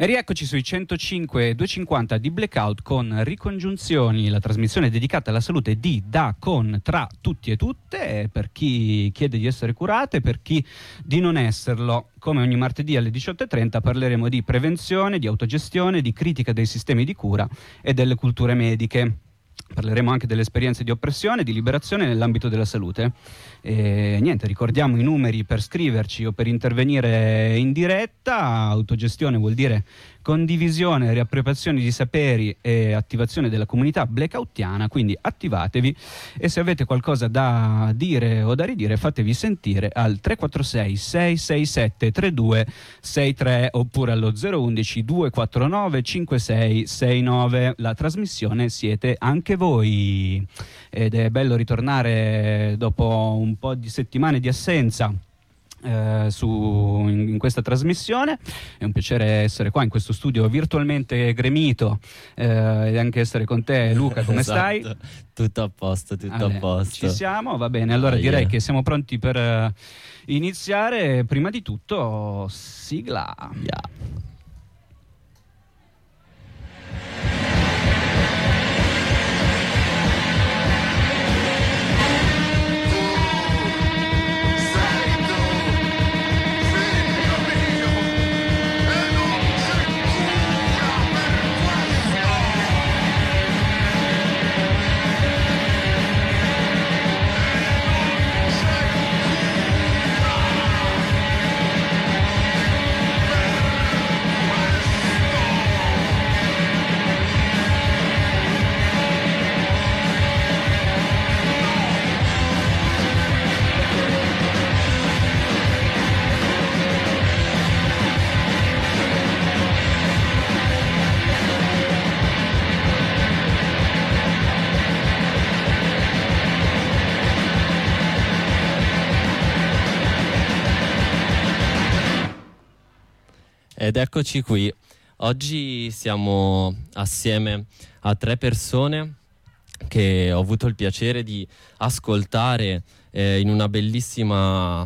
E rieccoci sui 105 e 250 di Blackout con Ricongiunzioni, la trasmissione dedicata alla salute di, da, con, tra tutti e tutte, per chi chiede di essere curate, per chi di non esserlo. Come ogni martedì alle 18:30 parleremo di prevenzione, di autogestione, di critica dei sistemi di cura e delle culture mediche. Parleremo anche delle esperienze di oppressione e di liberazione nell'ambito della salute. E niente, ricordiamo i numeri per scriverci o per intervenire in diretta. Autogestione vuol dire condivisione, riappropriazione di saperi e attivazione della comunità blackoutiana, quindi attivatevi e se avete qualcosa da dire o da ridire fatevi sentire al 346 667 3263 oppure allo 011 249 5669. La trasmissione siete anche voi ed è bello ritornare dopo un po' di settimane di assenza in questa trasmissione. È un piacere essere qua in questo studio virtualmente gremito e anche essere con te, Luca. Come stai? Tutto a posto, a posto. Ci siamo, va bene. Allora direi che siamo pronti per iniziare. Prima di tutto, sigla. Yeah. Ed eccoci qui. Oggi siamo assieme a 3 persone che ho avuto il piacere di ascoltare in una bellissima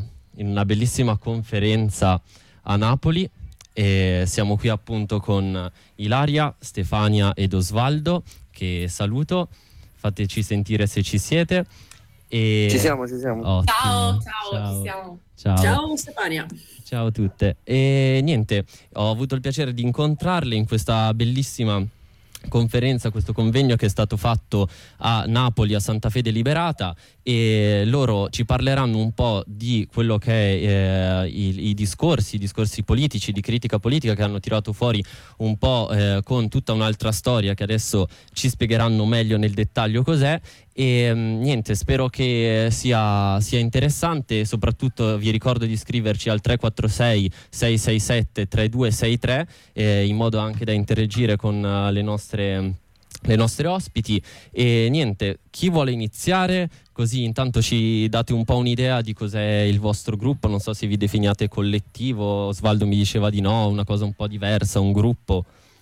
conferenza a Napoli. E siamo qui appunto con Ilaria, Stefania ed Osvaldo, che saluto. Fateci sentire se ci siete. E... Ci siamo. Ottimo. Ciao, ci siamo. Ciao Stefania. Ciao a tutte. E niente, ho avuto il piacere di incontrarle in questa bellissima conferenza, questo convegno che è stato fatto a Napoli, a Santa Fede Liberata, e loro ci parleranno un po' di quello che è i discorsi politici, di critica politica, che hanno tirato fuori un po' con tutta un'altra storia che adesso ci spiegheranno meglio nel dettaglio cos'è. E niente, spero che sia interessante. Soprattutto vi ricordo di iscriverci al 346 667 3263 in modo anche da interagire con le nostre ospiti. E niente, chi vuole iniziare? Così intanto ci date un po' un'idea di cos'è il vostro gruppo. Non so se vi definiate collettivo. Osvaldo mi diceva di no, una cosa un po' diversa, un gruppo.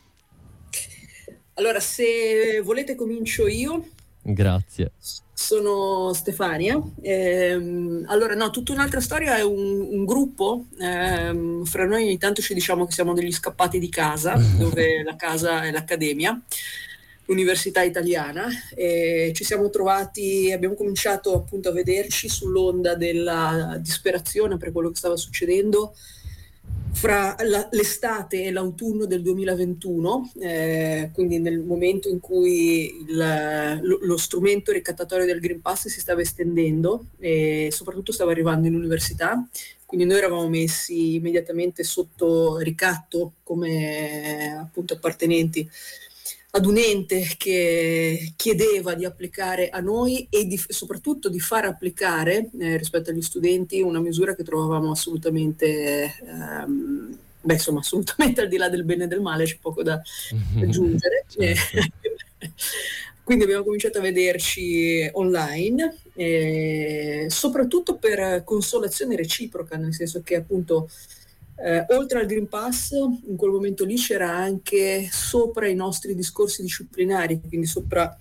Allora, se volete comincio io. Grazie. Sono Stefania. Allora, no, tutta un'altra storia, è un gruppo. Fra noi ogni tanto ci diciamo che siamo degli scappati di casa, dove la casa è l'accademia, l'università italiana. Ci siamo trovati, abbiamo cominciato appunto a vederci sull'onda della disperazione per quello che stava succedendo fra l'estate e l'autunno del 2021, quindi nel momento in cui lo strumento ricattatorio del Green Pass si stava estendendo e soprattutto stava arrivando in università, quindi noi eravamo messi immediatamente sotto ricatto come appunto appartenenti ad un ente che chiedeva di applicare a noi e soprattutto di far applicare rispetto agli studenti una misura che trovavamo assolutamente, assolutamente al di là del bene e del male, c'è poco da aggiungere. Certo. Quindi abbiamo cominciato a vederci online, soprattutto per consolazione reciproca, nel senso che appunto oltre al Green Pass, in quel momento lì c'era anche sopra i nostri discorsi disciplinari, quindi sopra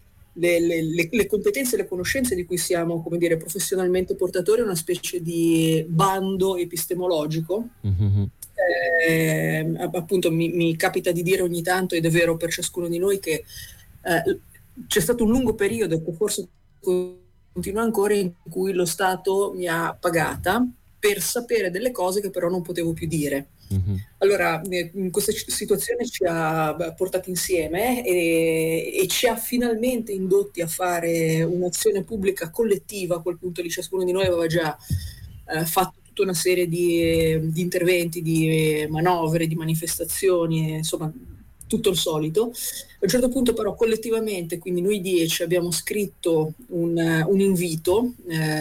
le competenze e le conoscenze di cui siamo, come dire, professionalmente portatori, una specie di bando epistemologico appunto mi capita di dire ogni tanto, ed è vero per ciascuno di noi, che c'è stato un lungo periodo, che forse continua ancora, in cui lo Stato mi ha pagata per sapere delle cose che però non potevo più dire. Allora, in questa situazione ci ha portati insieme e ci ha finalmente indotti a fare un'azione pubblica collettiva. A quel punto lì ciascuno di noi aveva già fatto tutta una serie di interventi, di manovre, di manifestazioni, insomma tutto il solito. A un certo punto però collettivamente, quindi noi 10, abbiamo scritto un invito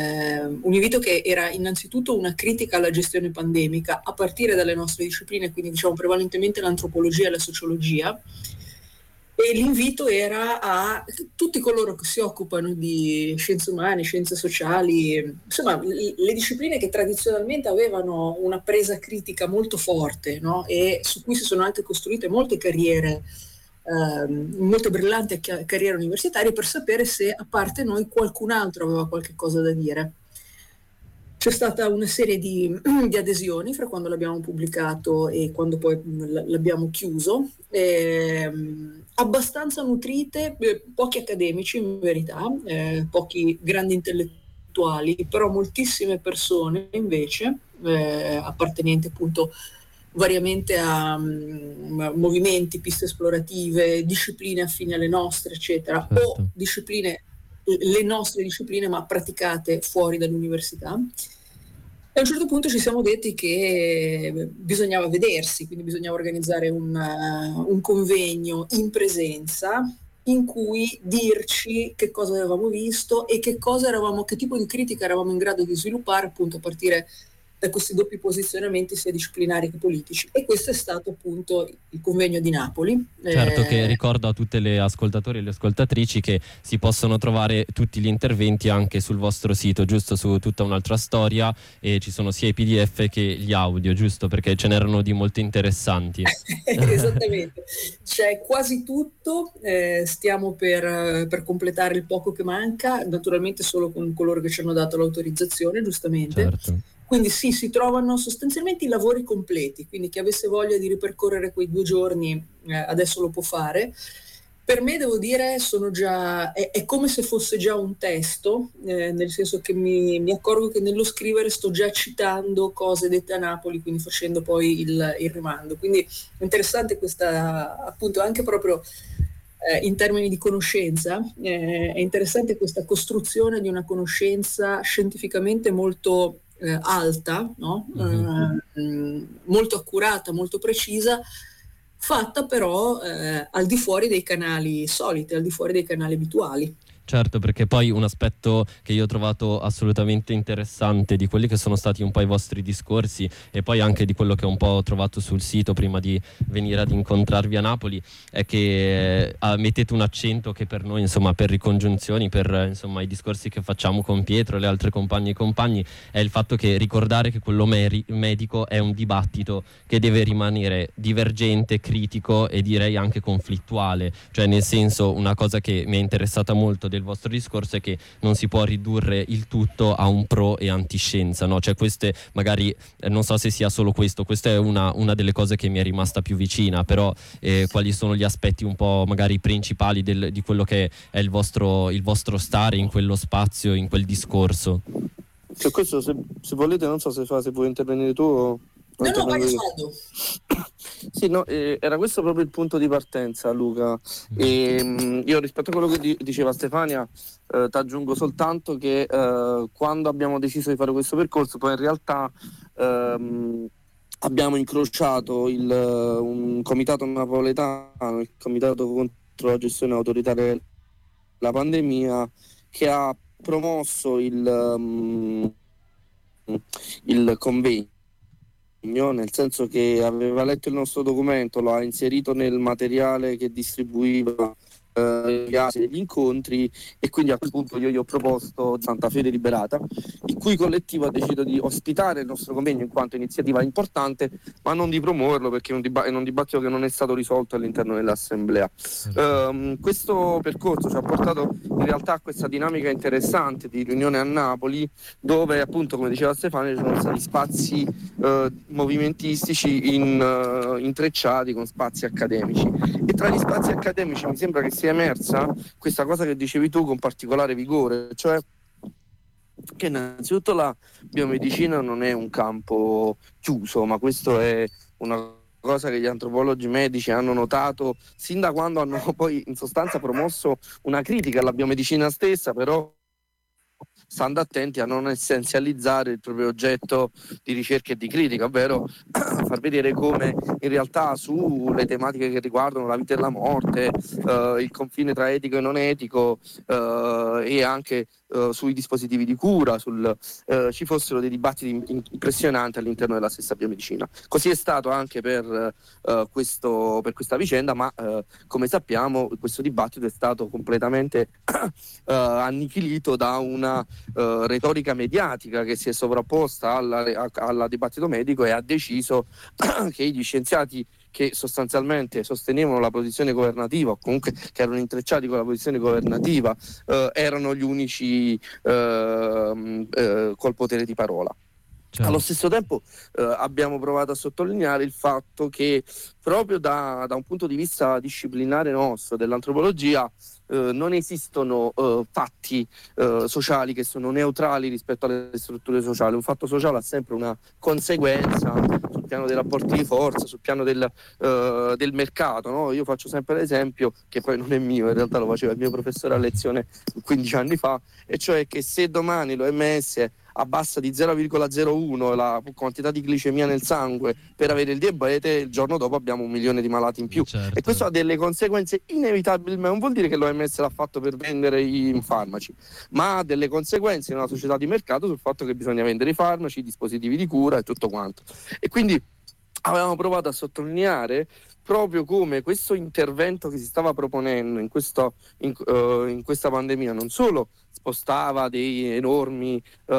che era innanzitutto una critica alla gestione pandemica a partire dalle nostre discipline, quindi diciamo prevalentemente l'antropologia e la sociologia. E l'invito era a tutti coloro che si occupano di scienze umane, scienze sociali, insomma le discipline che tradizionalmente avevano una presa critica molto forte, no? E su cui si sono anche costruite molte carriere, molte brillanti carriere universitarie, per sapere se a parte noi qualcun altro aveva qualche cosa da dire. C'è stata una serie di adesioni fra quando l'abbiamo pubblicato e quando poi l'abbiamo chiuso, abbastanza nutrite, pochi accademici in verità, pochi grandi intellettuali, però moltissime persone invece, appartenenti appunto variamente a movimenti, piste esplorative, discipline affini alle nostre, eccetera, o discipline, le nostre discipline ma praticate fuori dall'università. E a un certo punto ci siamo detti che bisognava vedersi, quindi bisognava organizzare un convegno in presenza in cui dirci che cosa avevamo visto e che tipo di critica eravamo in grado di sviluppare appunto a partire da questi doppi posizionamenti sia disciplinari che politici. E questo è stato appunto il convegno di Napoli. Certo, che ricordo a tutte le ascoltatori e le ascoltatrici che si possono trovare tutti gli interventi anche sul vostro sito, giusto, su Tutta un'altra storia, e ci sono sia i PDF che gli audio, giusto, perché ce n'erano di molto interessanti. Esattamente, c'è quasi tutto, stiamo per completare il poco che manca, naturalmente solo con coloro che ci hanno dato l'autorizzazione, giustamente. Certo. Quindi sì, si trovano sostanzialmente i lavori completi, quindi chi avesse voglia di ripercorrere quei 2 giorni adesso lo può fare. Per me, devo dire, è come se fosse già un testo, nel senso che mi accorgo che nello scrivere sto già citando cose dette a Napoli, quindi facendo poi il rimando. Quindi è interessante questa, appunto, anche proprio in termini di conoscenza, è interessante questa costruzione di una conoscenza scientificamente molto alta, no? Molto accurata, molto precisa, fatta però al di fuori dei canali soliti, al di fuori dei canali abituali. Certo, perché poi un aspetto che io ho trovato assolutamente interessante di quelli che sono stati un po' i vostri discorsi, e poi anche di quello che ho un po' trovato sul sito prima di venire ad incontrarvi a Napoli, è che mettete un accento che per noi, insomma, per Ricongiunzioni, per insomma i discorsi che facciamo con Pietro e le altre compagne e compagni, è il fatto che ricordare che quello medico è un dibattito che deve rimanere divergente, critico e direi anche conflittuale. Cioè, nel senso, una cosa che mi è interessata molto del vostro discorso è che non si può ridurre il tutto a un pro e antiscienza, no? Cioè, queste magari non so se sia solo questo, questa è una delle cose che mi è rimasta più vicina, però quali sono gli aspetti un po' magari principali di quello che è il vostro stare in quello spazio, in quel discorso? Cioè, questo se volete, non so se vuoi intervenire tu o... No, vai Saldo. Sì, no, era questo proprio il punto di partenza, Luca. Io rispetto a quello che diceva Stefania, ti aggiungo soltanto che quando abbiamo deciso di fare questo percorso, poi in realtà abbiamo incrociato un comitato napoletano, il comitato contro la gestione autoritaria della pandemia, che ha promosso il convegno, nel senso che aveva letto il nostro documento, lo ha inserito nel materiale che distribuiva degli incontri, e quindi a quel punto io gli ho proposto Santa Fe Deliberata, il cui collettivo ha deciso di ospitare il nostro convegno in quanto iniziativa importante, ma non di promuoverlo, perché è un dibattito che non è stato risolto all'interno dell'assemblea. Questo percorso ci ha portato in realtà a questa dinamica interessante di riunione a Napoli, dove appunto, come diceva Stefano, ci sono stati spazi movimentistici intrecciati con spazi accademici, e tra gli spazi accademici mi sembra che sia emersa questa cosa che dicevi tu con particolare vigore, cioè che innanzitutto la biomedicina non è un campo chiuso, ma questo è una cosa che gli antropologi medici hanno notato sin da quando hanno poi in sostanza promosso una critica alla biomedicina stessa, però stando attenti a non essenzializzare il proprio oggetto di ricerca e di critica, ovvero far vedere come in realtà sulle tematiche che riguardano la vita e la morte, il confine tra etico e non etico, e anche sui dispositivi di cura, ci fossero dei dibattiti impressionanti all'interno della stessa biomedicina. Così è stato anche per questa vicenda, ma come sappiamo questo dibattito è stato completamente annichilito da una retorica mediatica che si è sovrapposta al dibattito medico e ha deciso che gli scienziati che sostanzialmente sostenevano la posizione governativa, o comunque che erano intrecciati con la posizione governativa, erano gli unici col potere di parola. Certo. Allo stesso tempo abbiamo provato a sottolineare il fatto che proprio da un punto di vista disciplinare nostro, dell'antropologia, non esistono fatti sociali che sono neutrali rispetto alle strutture sociali. Un fatto sociale ha sempre una conseguenza sul piano dei rapporti di forza, sul piano del mercato, no? Io faccio sempre l'esempio, che poi non è mio, in realtà lo faceva il mio professore a lezione 15 anni fa, e cioè che se domani l'OMS abbassa di 0,01 la quantità di glicemia nel sangue per avere il diabete, il giorno dopo abbiamo 1 milione di malati in più. Certo. E questo ha delle conseguenze inevitabili, ma non vuol dire che l'OMS l'ha fatto per vendere i farmaci, ma ha delle conseguenze in una società di mercato sul fatto che bisogna vendere i farmaci, i dispositivi di cura e tutto quanto. E quindi avevamo provato a sottolineare proprio come questo intervento che si stava proponendo in questa pandemia non solo spostava dei enormi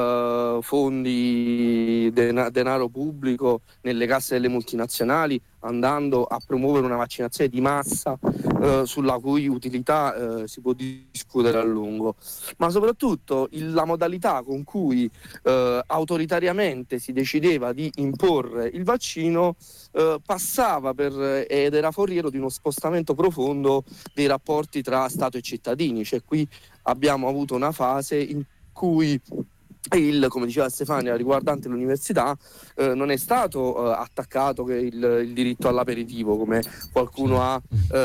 fondi, denaro pubblico nelle casse delle multinazionali, andando a promuovere una vaccinazione di massa sulla cui utilità si può discutere a lungo, ma soprattutto la modalità con cui autoritariamente si decideva di imporre il vaccino passava ed era foriero di uno spostamento profondo dei rapporti tra Stato e cittadini. Cioè qui abbiamo avuto una fase in cui come diceva Stefania riguardante l'università, non è stato attaccato il diritto all'aperitivo, come qualcuno ha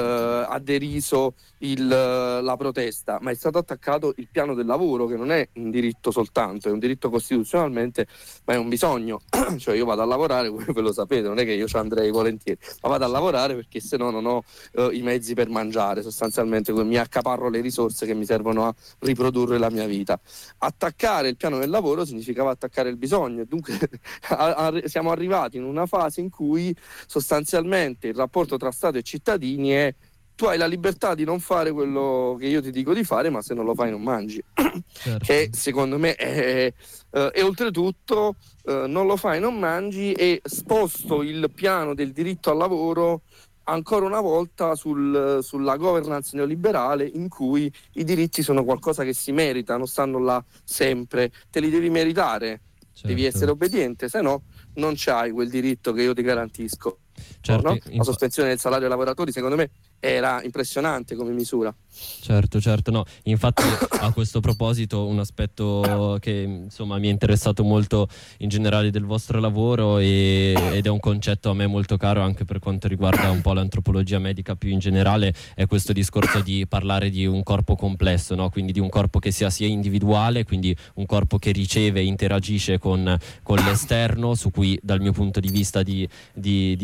deriso la protesta, ma è stato attaccato il piano del lavoro, che non è un diritto soltanto, è un diritto costituzionalmente, ma è un bisogno. Cioè io vado a lavorare, voi lo sapete, non è che io ci andrei volentieri, ma vado a lavorare perché se no non ho i mezzi per mangiare, sostanzialmente mi accaparro le risorse che mi servono a riprodurre la mia vita. Attaccare il piano del lavoro significava attaccare il bisogno, dunque siamo arrivati in una fase in cui sostanzialmente il rapporto tra Stato e cittadini è: tu hai la libertà di non fare quello che io ti dico di fare, ma se non lo fai non mangi. Certo. Che secondo me e oltretutto non lo fai non mangi, e sposto il piano del diritto al lavoro ancora una volta sulla governance neoliberale, in cui i diritti sono qualcosa che si merita, non stanno là sempre, te li devi meritare. Certo. Devi essere obbediente, se no non c'hai quel diritto che io ti garantisco. Certo, no? La sospensione del salario ai lavoratori secondo me era impressionante come misura. Certo, no. Infatti a questo proposito un aspetto che insomma mi è interessato molto in generale del vostro lavoro ed è un concetto a me molto caro anche per quanto riguarda un po' l'antropologia medica più in generale, è questo discorso di parlare di un corpo complesso, no? Quindi di un corpo che sia individuale, quindi un corpo che riceve e interagisce con l'esterno, su cui dal mio punto di vista di psicologo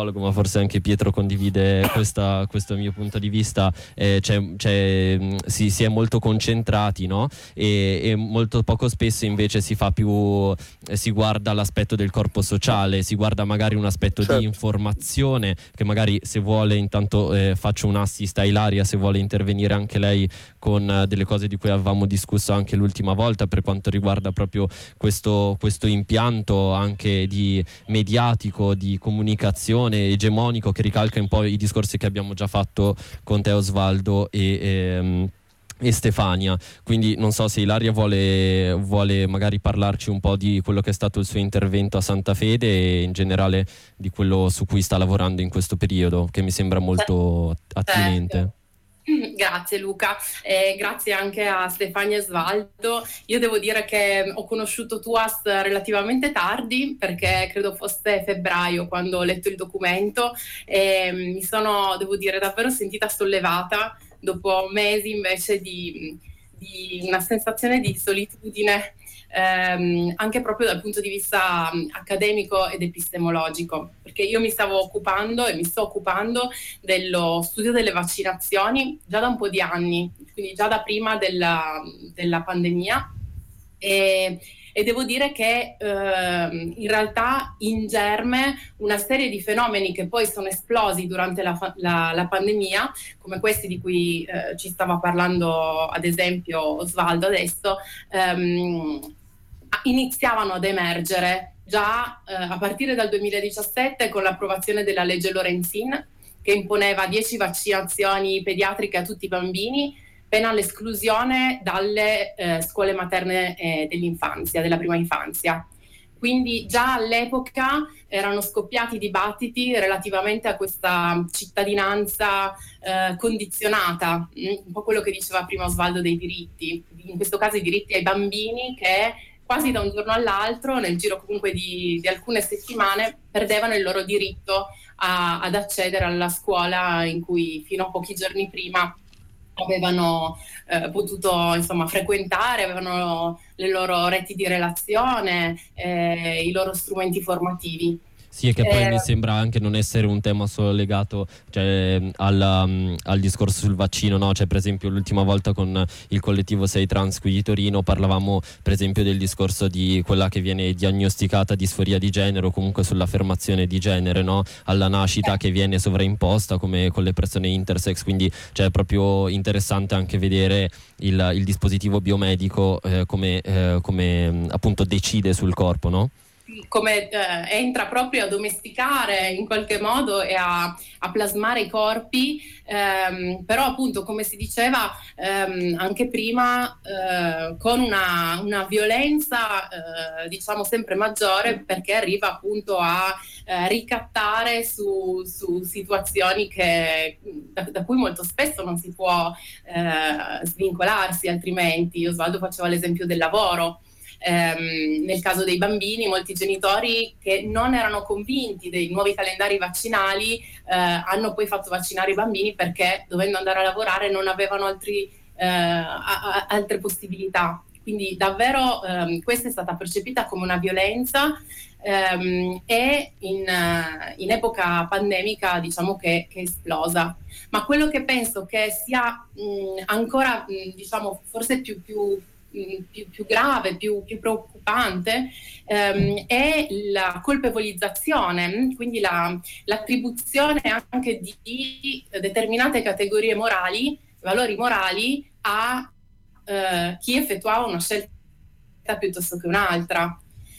epidemiologo, ma forse anche Pietro condivide questo mio punto di vista, si è molto concentrati, no? E molto poco spesso invece si guarda l'aspetto del corpo sociale, si guarda magari un aspetto di informazione, che magari, se vuole, intanto faccio un assist a Ilaria, se vuole intervenire anche lei con delle cose di cui avevamo discusso anche l'ultima volta per quanto riguarda proprio questo impianto anche di mediatico, di comunicazione egemonico, che ricalca un po' i discorsi che abbiamo già fatto con te, Osvaldo, e Stefania. Quindi non so se Ilaria vuole magari parlarci un po' di quello che è stato il suo intervento a Santa Fede e in generale di quello su cui sta lavorando in questo periodo, che mi sembra molto attinente. Grazie Luca, grazie anche a Stefania e Osvaldo. Io devo dire che ho conosciuto TUAS relativamente tardi, perché credo fosse febbraio quando ho letto il documento, e mi sono, devo dire, davvero sentita sollevata dopo mesi invece di una sensazione di solitudine, anche proprio dal punto di vista accademico ed epistemologico, perché io mi stavo occupando e mi sto occupando dello studio delle vaccinazioni già da un po' di anni, quindi già da prima della pandemia, e devo dire che in realtà in germe una serie di fenomeni che poi sono esplosi durante la pandemia, come questi di cui ci stava parlando ad esempio Osvaldo adesso, iniziavano ad emergere già a partire dal 2017 con l'approvazione della legge Lorenzin, che imponeva 10 vaccinazioni pediatriche a tutti i bambini, pena l'esclusione dalle scuole materne dell'infanzia, della prima infanzia. Quindi già all'epoca erano scoppiati dibattiti relativamente a questa cittadinanza condizionata, un po' quello che diceva prima Osvaldo dei diritti, in questo caso i diritti ai bambini che quasi da un giorno all'altro, nel giro comunque di alcune settimane, perdevano il loro diritto ad accedere alla scuola in cui fino a pochi giorni prima avevano potuto frequentare, avevano le loro reti di relazione, i loro strumenti formativi. Sì, e che poi mi sembra anche non essere un tema solo legato al discorso sul vaccino, no? Cioè, per esempio, l'ultima volta con il collettivo 6 Trans qui di Torino parlavamo per esempio del discorso di quella che viene diagnosticata disforia di genere, o comunque sull'affermazione di genere, no? Alla nascita, che viene sovraimposta come con le persone intersex, quindi cioè, è proprio interessante anche vedere il dispositivo biomedico come appunto decide sul corpo, no? Come entra proprio a domesticare in qualche modo e a plasmare i corpi, però appunto, come si diceva anche prima, con una violenza diciamo sempre maggiore, perché arriva appunto a ricattare su situazioni da cui molto spesso non si può svincolarsi altrimenti. Osvaldo faceva l'esempio del lavoro. Nel caso dei bambini, molti genitori che non erano convinti dei nuovi calendari vaccinali hanno poi fatto vaccinare i bambini, perché dovendo andare a lavorare non avevano altre possibilità. Quindi davvero questa è stata percepita come una violenza, e in epoca pandemica diciamo che è esplosa. Ma quello che penso che sia ancora diciamo forse più grave, più preoccupante, è la colpevolizzazione, quindi l'attribuzione anche di determinate categorie morali, valori morali, a chi effettuava una scelta piuttosto che un'altra.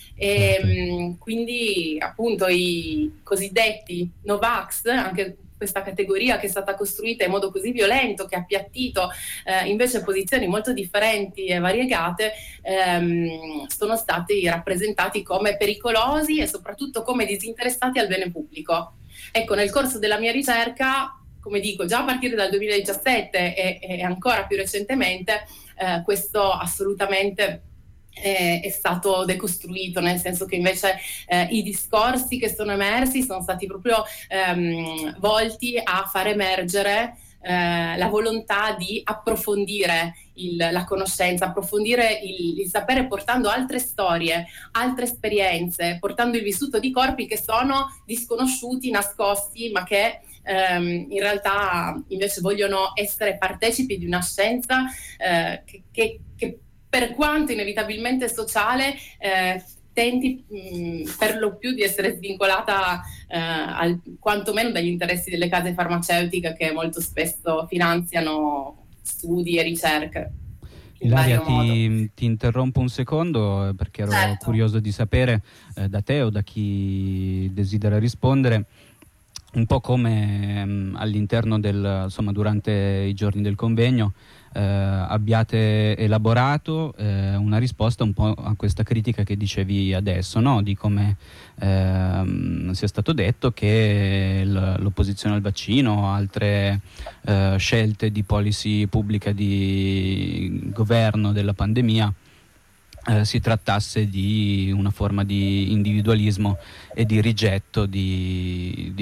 Quindi appunto i cosiddetti Novax, anche questa categoria che è stata costruita in modo così violento, che ha appiattito invece posizioni molto differenti e variegate, sono stati rappresentati come pericolosi e soprattutto come disinteressati al bene pubblico. Ecco, nel corso della mia ricerca, come dico, già a partire dal 2017 e ancora più recentemente, questo assolutamente è stato decostruito, nel senso che invece i discorsi che sono emersi sono stati proprio volti a far emergere la volontà di approfondire la conoscenza, approfondire il sapere, portando altre storie, altre esperienze, portando il vissuto di corpi che sono disconosciuti, nascosti, ma che in realtà invece vogliono essere partecipi di una scienza che per quanto inevitabilmente sociale tenti per lo più di essere svincolata quantomeno dagli interessi delle case farmaceutiche, che molto spesso finanziano studi e ricerche. Ilaria, ti interrompo un secondo perché ero curioso di sapere da te o da chi desidera rispondere un po' come all'interno durante i giorni del convegno abbiate elaborato una risposta un po' a questa critica che dicevi adesso, no? Di come sia stato detto che l'opposizione al vaccino o altre scelte di policy pubblica di governo della pandemia si trattasse di una forma di individualismo e di rigetto di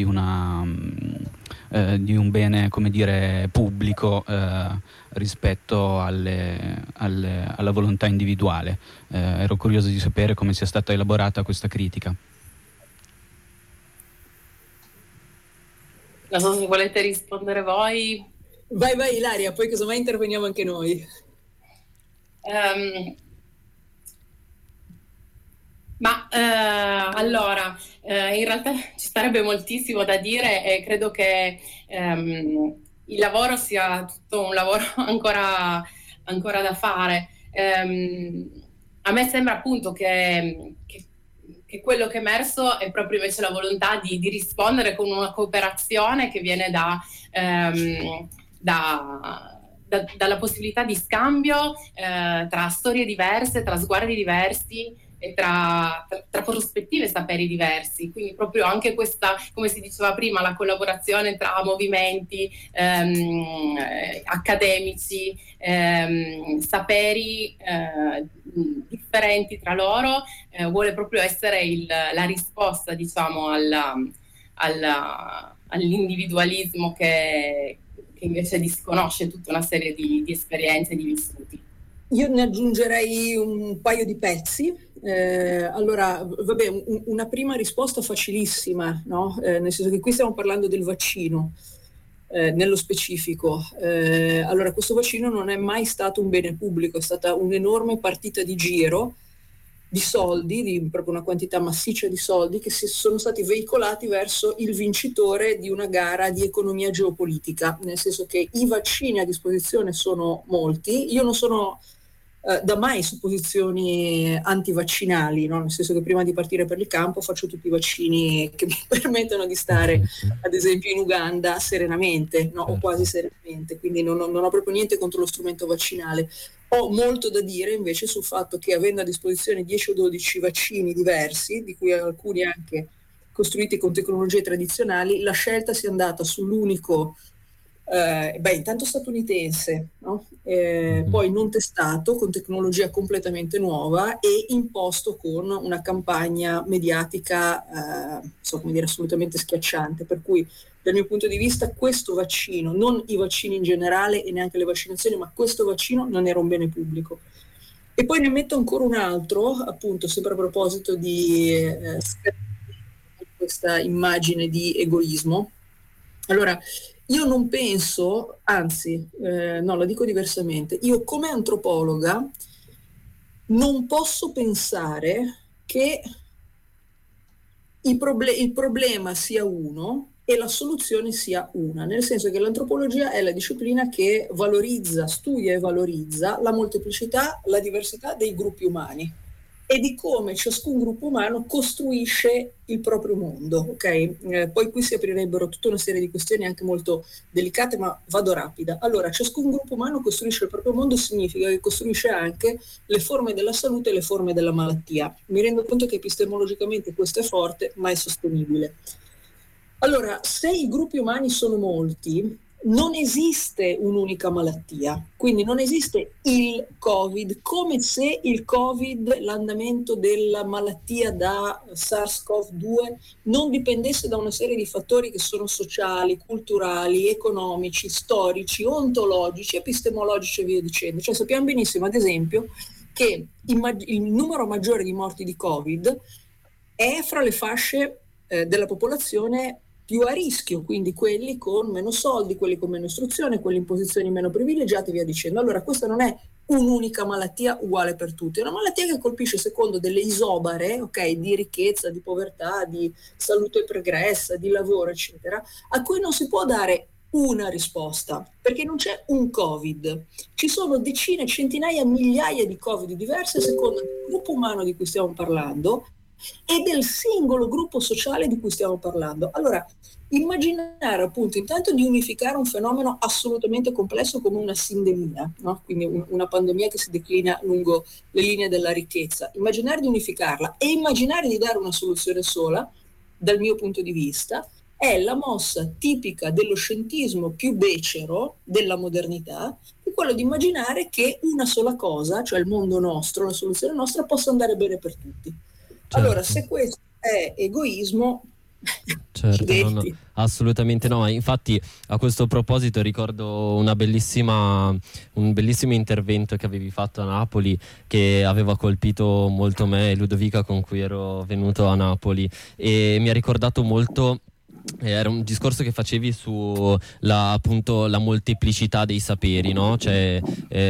un bene, come dire, pubblico rispetto alla volontà individuale. Ero curioso di sapere come sia stata elaborata questa critica. Non so se volete rispondere voi. Vai Ilaria, poi casomai interveniamo anche noi. Allora, in realtà ci sarebbe moltissimo da dire e credo che il lavoro sia tutto un lavoro ancora da fare. A me sembra appunto che quello che è emerso è proprio invece la volontà di rispondere con una cooperazione che viene dalla possibilità di scambio tra storie diverse, tra sguardi diversi e tra prospettive e saperi diversi. Quindi proprio anche questa, come si diceva prima, la collaborazione tra movimenti accademici, saperi differenti tra loro, vuole proprio essere la risposta, diciamo, all'individualismo che invece disconosce tutta una serie di esperienze e di vissuti. Io ne aggiungerei un paio di pezzi. Allora, vabbè, una prima risposta facilissima, no? Nel senso che qui stiamo parlando del vaccino, nello specifico. Allora, questo vaccino non è mai stato un bene pubblico, è stata un'enorme partita di giro di soldi, proprio una quantità massiccia di soldi che sono stati veicolati verso il vincitore di una gara di economia geopolitica, nel senso che i vaccini a disposizione sono molti. Io non sono da mai su posizioni antivaccinali, no? Nel senso che prima di partire per il campo faccio tutti i vaccini che mi permettono di stare, ad esempio, in Uganda serenamente, no? O quasi serenamente, quindi non ho proprio niente contro lo strumento vaccinale. Ho molto da dire invece sul fatto che, avendo a disposizione 10 o 12 vaccini diversi, di cui alcuni anche costruiti con tecnologie tradizionali, la scelta sia andata sull'unico intanto statunitense, no? Poi non testato, con tecnologia completamente nuova e imposto con una campagna mediatica assolutamente schiacciante, per cui dal mio punto di vista questo vaccino, non i vaccini in generale e neanche le vaccinazioni, ma questo vaccino non era un bene pubblico. E poi ne metto ancora un altro, appunto sempre a proposito di questa immagine di egoismo. Allora, io non penso, anzi, no, lo dico diversamente, io come antropologa non posso pensare che il problema sia uno e la soluzione sia una, nel senso che l'antropologia è la disciplina che valorizza, studia e valorizza la molteplicità, la diversità dei gruppi umani e di come ciascun gruppo umano costruisce il proprio mondo, ok? Poi qui si aprirebbero tutta una serie di questioni anche molto delicate, ma vado rapida. Allora, ciascun gruppo umano costruisce il proprio mondo, significa che costruisce anche le forme della salute e le forme della malattia. Mi rendo conto che epistemologicamente questo è forte, ma è sostenibile. Allora, se i gruppi umani sono molti, non esiste un'unica malattia, quindi non esiste il Covid, come se il Covid, l'andamento della malattia da SARS-CoV-2 non dipendesse da una serie di fattori che sono sociali, culturali, economici, storici, ontologici, epistemologici e via dicendo. Cioè sappiamo benissimo, ad esempio, che il numero maggiore di morti di Covid è fra le fasce della popolazione più a rischio, quindi quelli con meno soldi, quelli con meno istruzione, quelli in posizioni meno privilegiate e via dicendo. Allora questa non è un'unica malattia uguale per tutti, è una malattia che colpisce secondo delle isobare, ok, di ricchezza, di povertà, di salute pregressa, di lavoro, eccetera, a cui non si può dare una risposta, perché non c'è un Covid, ci sono decine, centinaia, migliaia di Covid diverse secondo il gruppo umano di cui stiamo parlando e del singolo gruppo sociale di cui stiamo parlando. Allora, immaginare appunto intanto di unificare un fenomeno assolutamente complesso come una sindemia, no? Quindi una pandemia che si declina lungo le linee della ricchezza, immaginare di unificarla e immaginare di dare una soluzione sola, dal mio punto di vista, è la mossa tipica dello scientismo più becero della modernità, è quello di immaginare che una sola cosa, cioè il mondo nostro, la soluzione nostra, possa andare bene per tutti. Certo. Allora, se questo è egoismo, certo, no, assolutamente no. Infatti, a questo proposito ricordo un bellissimo intervento che avevi fatto a Napoli, che aveva colpito molto me e Ludovica, con cui ero venuto a Napoli, e mi ha ricordato molto. Era un discorso che facevi su appunto la molteplicità dei saperi, no? Cioè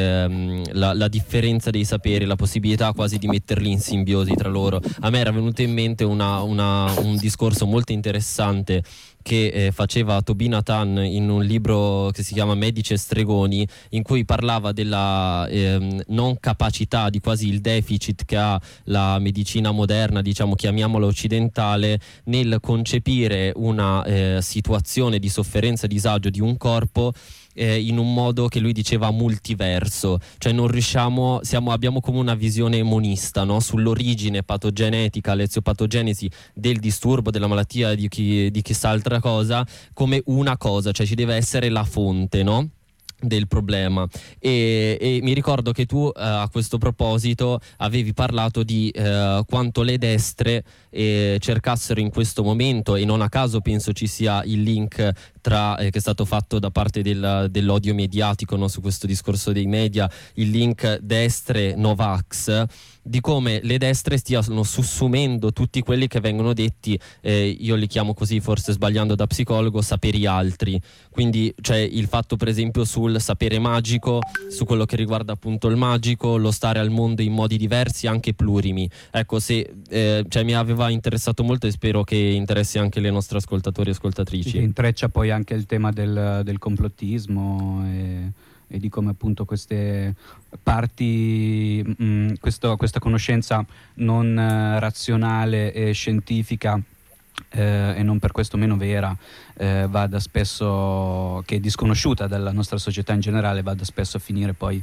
la differenza dei saperi, la possibilità quasi di metterli in simbiosi tra loro. A me era venuto in mente un discorso molto interessante che faceva Tobin Nathan in un libro che si chiama Medici e Stregoni, in cui parlava della non capacità, di quasi il deficit che ha la medicina moderna, diciamo, chiamiamola occidentale, nel concepire una situazione di sofferenza e disagio di un corpo in un modo che lui diceva multiverso, cioè non riusciamo, abbiamo come una visione monista, no? Sull'origine patogenetica, l'eziopatogenesi del disturbo, della malattia, di chissà altra cosa, come una cosa, cioè ci deve essere la fonte, no? Del problema. E mi ricordo che tu a questo proposito avevi parlato di quanto le destre cercassero in questo momento, e non a caso penso ci sia il link che è stato fatto da parte dell'odio mediatico, no? Su questo discorso dei media, il link destre Novax, di come le destre stiano sussumendo tutti quelli che vengono detti, io li chiamo così, forse sbagliando da psicologo, saperi altri. Quindi cioè il fatto per esempio sul sapere magico, su quello che riguarda appunto il magico, lo stare al mondo in modi diversi, anche plurimi. Ecco, cioè mi aveva interessato molto e spero che interessi anche le nostre ascoltatori e ascoltatrici. Sì, intreccia poi anche il tema del complottismo e di come appunto queste parti, questa conoscenza non razionale e scientifica e non per questo meno vera, vada spesso, che è disconosciuta dalla nostra società in generale, vada spesso a finire poi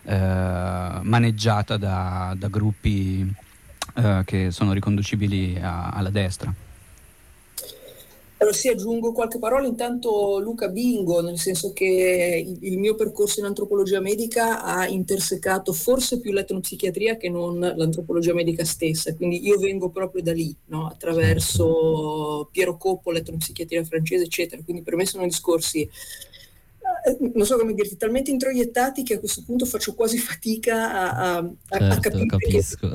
maneggiata da gruppi che sono riconducibili alla destra. Allora sì, aggiungo qualche parola. Intanto Luca, bingo, nel senso che il mio percorso in antropologia medica ha intersecato forse più l'etnopsichiatria che non l'antropologia medica stessa, quindi io vengo proprio da lì, no? Attraverso Piero Coppo, l'etnopsichiatria francese, eccetera, quindi per me sono discorsi, non so come dirti, talmente introiettati che a questo punto faccio quasi fatica a capire. Capisco.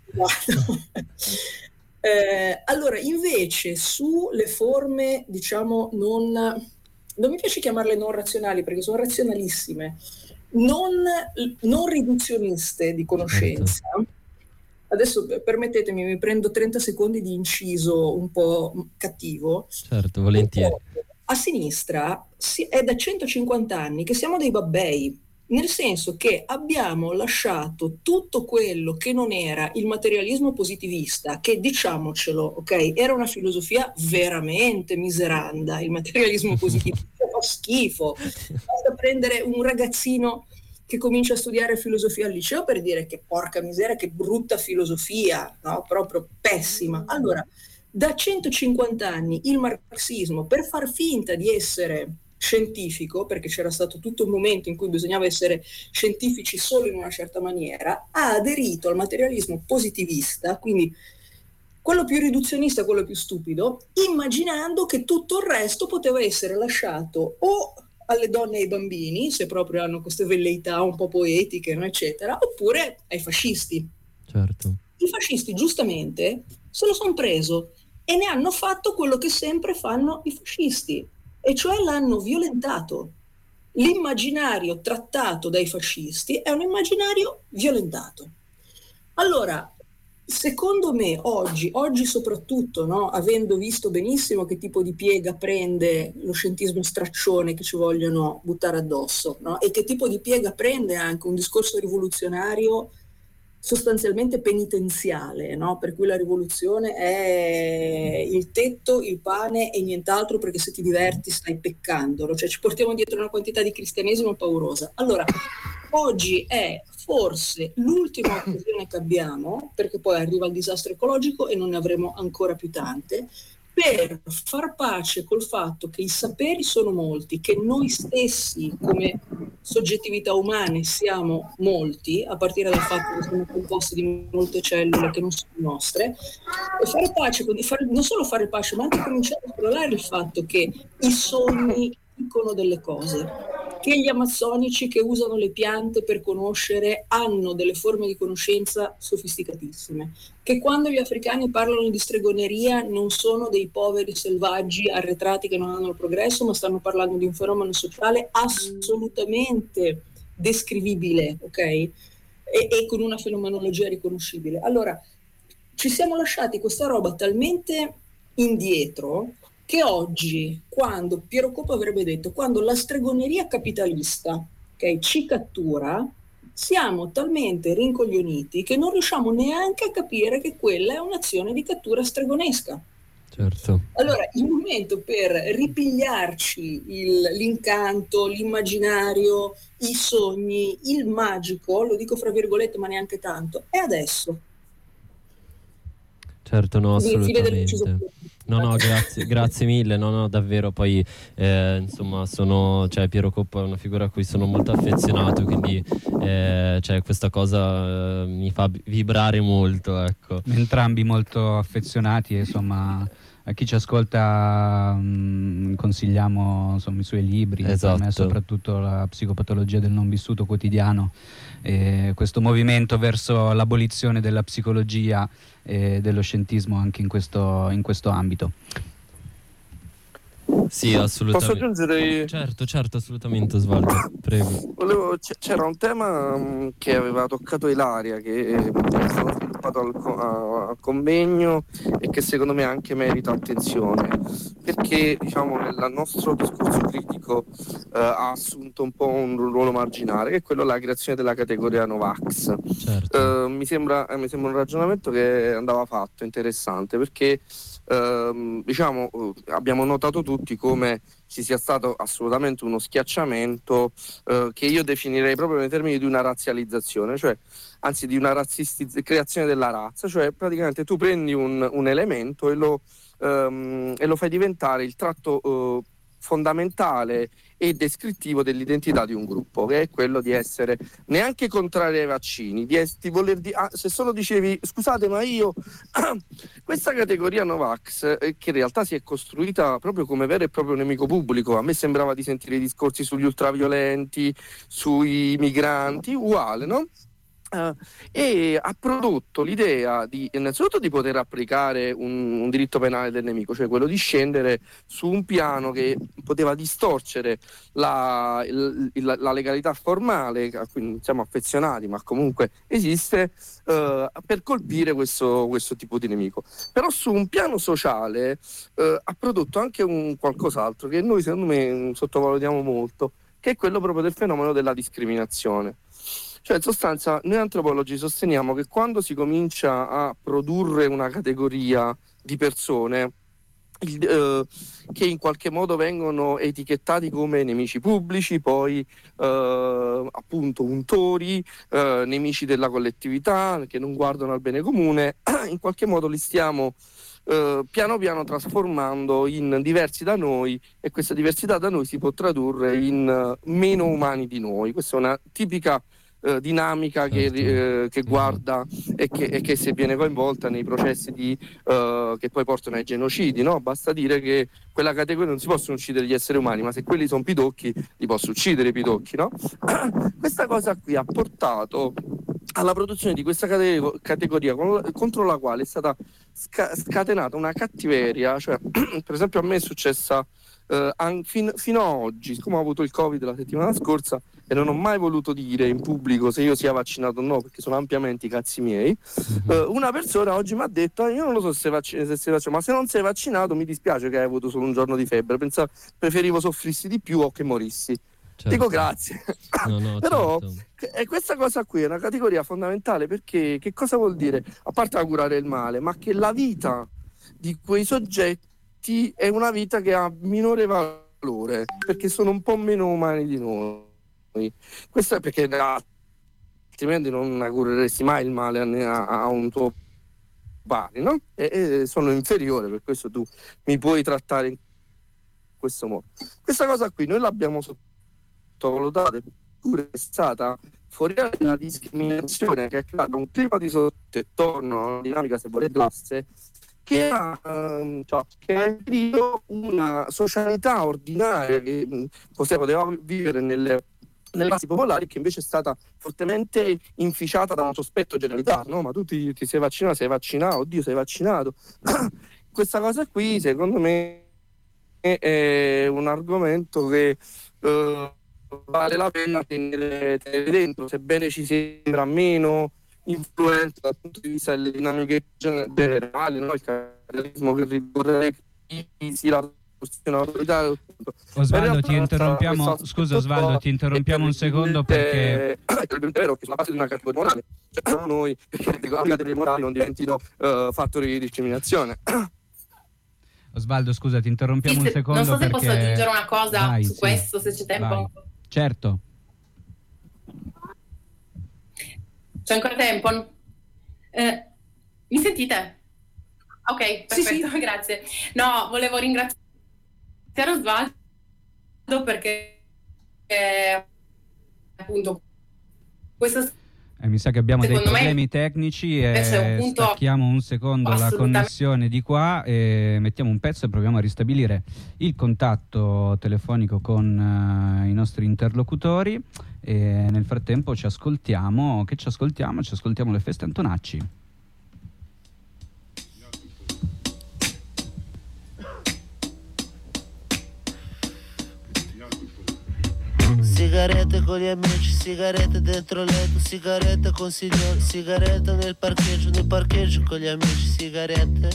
Allora, invece, sulle forme, diciamo, non mi piace chiamarle non razionali perché sono razionalissime, non riduzioniste di conoscenza. Adesso permettetemi, mi prendo 30 secondi di inciso un po' cattivo. Certo, volentieri. A sinistra è da 150 anni che siamo dei babbei, nel senso che abbiamo lasciato tutto quello che non era il materialismo positivista, che diciamocelo, ok, era una filosofia veramente miseranda, il materialismo positivista fa schifo. Basta prendere un ragazzino che comincia a studiare filosofia al liceo per dire che porca miseria, che brutta filosofia, no? Proprio pessima. Allora, da 150 anni il marxismo, per far finta di essere scientifico, perché c'era stato tutto un momento in cui bisognava essere scientifici solo in una certa maniera, ha aderito al materialismo positivista, quindi quello più riduzionista, quello più stupido, immaginando che tutto il resto poteva essere lasciato o alle donne e ai bambini, se proprio hanno queste velleità un po' poetiche, no, eccetera, oppure ai fascisti. Certo. I fascisti giustamente se lo sono preso e ne hanno fatto quello che sempre fanno i fascisti, e cioè l'hanno violentato. L'immaginario trattato dai fascisti è un immaginario violentato. Allora, secondo me oggi soprattutto, no, avendo visto benissimo che tipo di piega prende lo scientismo straccione che ci vogliono buttare addosso, no, e che tipo di piega prende anche un discorso rivoluzionario sostanzialmente penitenziale, no? Per cui la rivoluzione è il tetto, il pane e nient'altro, perché se ti diverti stai peccando, cioè ci portiamo dietro una quantità di cristianesimo paurosa. Allora, oggi è forse l'ultima occasione che abbiamo, perché poi arriva il disastro ecologico e non ne avremo ancora più tante, per far pace col fatto che i saperi sono molti, che noi stessi come soggettività umane siamo molti, a partire dal fatto che siamo composti di molte cellule che non sono nostre, e fare pace, non solo fare pace, ma anche cominciare a esplorare il fatto che i sogni dicono delle cose, che gli amazzonici che usano le piante per conoscere hanno delle forme di conoscenza sofisticatissime, che quando gli africani parlano di stregoneria non sono dei poveri selvaggi arretrati che non hanno il progresso, ma stanno parlando di un fenomeno sociale assolutamente descrivibile, ok? E con una fenomenologia riconoscibile. Allora, ci siamo lasciati questa roba talmente indietro che oggi, quando Piero Coppa avrebbe detto, quando la stregoneria capitalista, okay, ci cattura, siamo talmente rincoglioniti che non riusciamo neanche a capire che quella è un'azione di cattura stregonesca. Certo. Allora, il momento per ripigliarci l'incanto, l'immaginario, i sogni, il magico, lo dico fra virgolette ma neanche tanto, è adesso. Certo, no, assolutamente. No, grazie mille, no, davvero, poi insomma Piero Coppa è una figura a cui sono molto affezionato, quindi questa cosa mi fa vibrare molto, ecco. Entrambi molto affezionati, insomma, a chi ci ascolta consigliamo insomma i suoi libri, esatto. Per me soprattutto La psicopatologia del non vissuto quotidiano, questo movimento verso l'abolizione della psicologia e dello scientismo anche in questo ambito. Sì, assolutamente. Posso aggiungere? Certo, assolutamente, Osvaldo, prego. C'era un tema che aveva toccato Ilaria, che è stato sviluppato al convegno e che secondo me anche merita attenzione, perché diciamo nel nostro discorso critico ha assunto un po' un ruolo marginale, che è quello della creazione della categoria Novax. Certo. Mi sembra un ragionamento che andava fatto, interessante, perché abbiamo notato tutti come ci sia stato assolutamente uno schiacciamento che io definirei proprio nei termini di una razzializzazione, cioè anzi di una creazione della razza, cioè praticamente tu prendi un elemento e lo fai diventare il tratto fondamentale e descrittivo dell'identità di un gruppo, che è quello di essere neanche contrari ai vaccini, di voler se solo dicevi scusate ma io questa categoria Novax che in realtà si è costruita proprio come vero e proprio nemico pubblico. A me sembrava di sentire discorsi sugli ultraviolenti, sui migranti, uguale, no? E ha prodotto l'idea di innanzitutto di poter applicare un diritto penale del nemico, cioè quello di scendere su un piano che poteva distorcere la legalità formale a cui non siamo affezionati, ma comunque esiste, per colpire questo tipo di nemico. Però su un piano sociale ha prodotto anche un qualcos'altro che noi secondo me sottovalutiamo molto, che è quello proprio del fenomeno della discriminazione. Cioè, in sostanza, noi antropologi sosteniamo che quando si comincia a produrre una categoria di persone che in qualche modo vengono etichettati come nemici pubblici, poi appunto untori, nemici della collettività, che non guardano al bene comune, in qualche modo li stiamo piano piano trasformando in diversi da noi, e questa diversità da noi si può tradurre in meno umani di noi. Questa è una tipica dinamica che guarda e che se viene coinvolta nei processi che poi portano ai genocidi, no? Basta dire che quella categoria non si possono uccidere gli esseri umani, ma se quelli sono pidocchi li posso uccidere i pidocchi, no? Questa cosa qui ha portato alla produzione di questa categoria contro la quale è stata scatenata una cattiveria, cioè per esempio a me è successa fino a oggi, siccome ho avuto il Covid la settimana scorsa e non ho mai voluto dire in pubblico se io sia vaccinato o no, perché sono ampiamente i cazzi miei, una persona oggi mi ha detto: io non lo so se sei vaccinato, ma se non sei vaccinato mi dispiace che hai avuto solo un giorno di febbre, preferivo soffrissi di più o che morissi. Certo. Dico grazie. No, però certo. Questa cosa qui è una categoria fondamentale, perché che cosa vuol dire? A parte a curare il male, ma che la vita di quei soggetti è una vita che ha minore valore, perché sono un po' meno umani di noi. Questo è perché altrimenti non cureresti mai il male a un tuo pari, no? E sono inferiore, per questo tu mi puoi trattare in questo modo. Questa cosa qui noi l'abbiamo sottovalutata, eppure è stata fuori dalla discriminazione che ha creato un clima di sottotorno a una dinamica, se volete, classe, che ha impedito una socialità ordinaria che poteva vivere nelle classi popolari, che invece è stata fortemente inficiata da un sospetto generalizzato, no? Ma tu ti sei vaccinato, oddio sei vaccinato. Questa cosa qui secondo me è un argomento che vale la pena tenere dentro, sebbene ci sembra meno influente dal punto di vista delle dinamiche generali, no? Il capitalismo che ridurre le crisi, la Osvaldo, ti interrompiamo. Scusa Osvaldo, ti interrompiamo un secondo perché è vero che sulla base di una categoria morale, cioè noi perché le categorie morali non diventino fattori di discriminazione. Osvaldo, scusa, ti interrompiamo un secondo. Non so se perché... posso aggiungere una cosa su questo, se c'è tempo. Vai. Certo. C'è ancora tempo? Mi sentite? Ok, perfetto, sì. Grazie. No, volevo ringraziare Osvaldo perché appunto questo mi sa che abbiamo dei problemi tecnici e stacchiamo un secondo la connessione di qua e mettiamo un pezzo e proviamo a ristabilire il contatto telefonico con i nostri interlocutori, e nel frattempo ci ascoltiamo le Feste Antonacci. Sigarette con gli amici, sigarette dentro il letto, sigarette con signori, sigarette nel parcheggio con gli amici, sigarette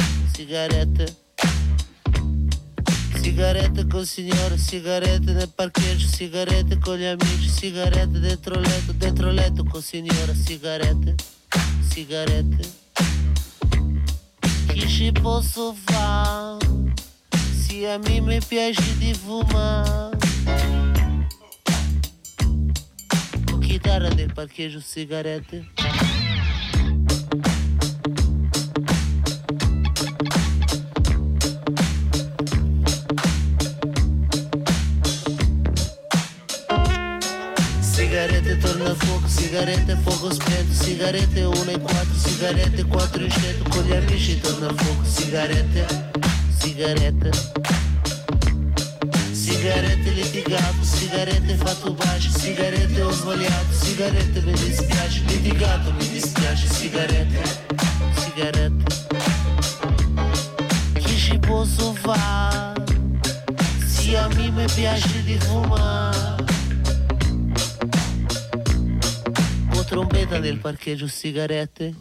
con signore, sigarette nel parcheggio, sigarette con gli amici, sigarette dentro il letto con signora, sigarette. Che ci posso fare? Se a me mi piace di fumare. Chitarra del parcheggio, sigarette. Sigarette torna a fuoco, sigarette fuoco spento, sigarette 1 e 4, sigarette 4 in 100, con gli amici torna a fuoco, sigarette. Sigarette litigato, sigarette fatto bacio, sigarette ho sbagliato, sigarette mi dispiace, litigato mi dispiace, sigarette. Che ci posso fare? Se a me mi piace di fumare. O trombetta nel parcheggio, sigarette.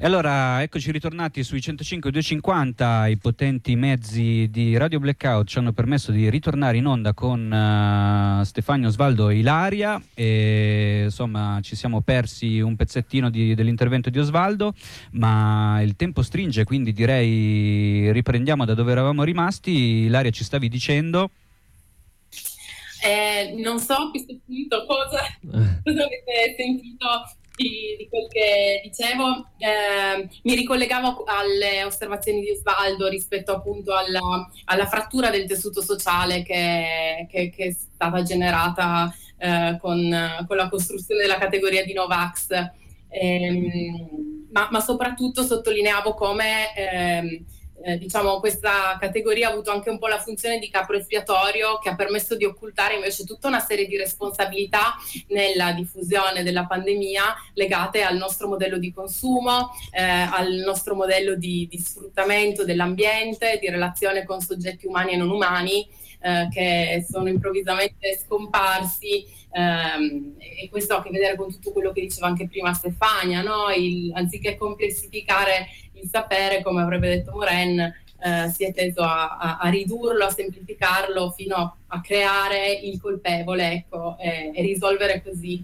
E allora, eccoci ritornati sui 105-250, i potenti mezzi di Radio Blackout ci hanno permesso di ritornare in onda con Stefania, Osvaldo e Ilaria, e insomma ci siamo persi un pezzettino dell'intervento di Osvaldo, ma il tempo stringe, quindi direi riprendiamo da dove eravamo rimasti. Ilaria, ci stavi dicendo... non so a questo punto cosa avete sentito di quel che dicevo. Mi ricollegavo alle osservazioni di Osvaldo rispetto appunto alla frattura del tessuto sociale che è stata generata con la costruzione della categoria di Novax, ma soprattutto sottolineavo come diciamo questa categoria ha avuto anche un po' la funzione di capro espiatorio, che ha permesso di occultare invece tutta una serie di responsabilità nella diffusione della pandemia legate al nostro modello di consumo, al nostro modello di sfruttamento dell'ambiente, di relazione con soggetti umani e non umani, che sono improvvisamente scomparsi, e questo ha a che vedere con tutto quello che diceva anche prima Stefania, no? Anziché complessificare il sapere, come avrebbe detto Moren, si è teso a ridurlo, a semplificarlo fino a creare il colpevole, ecco, e risolvere così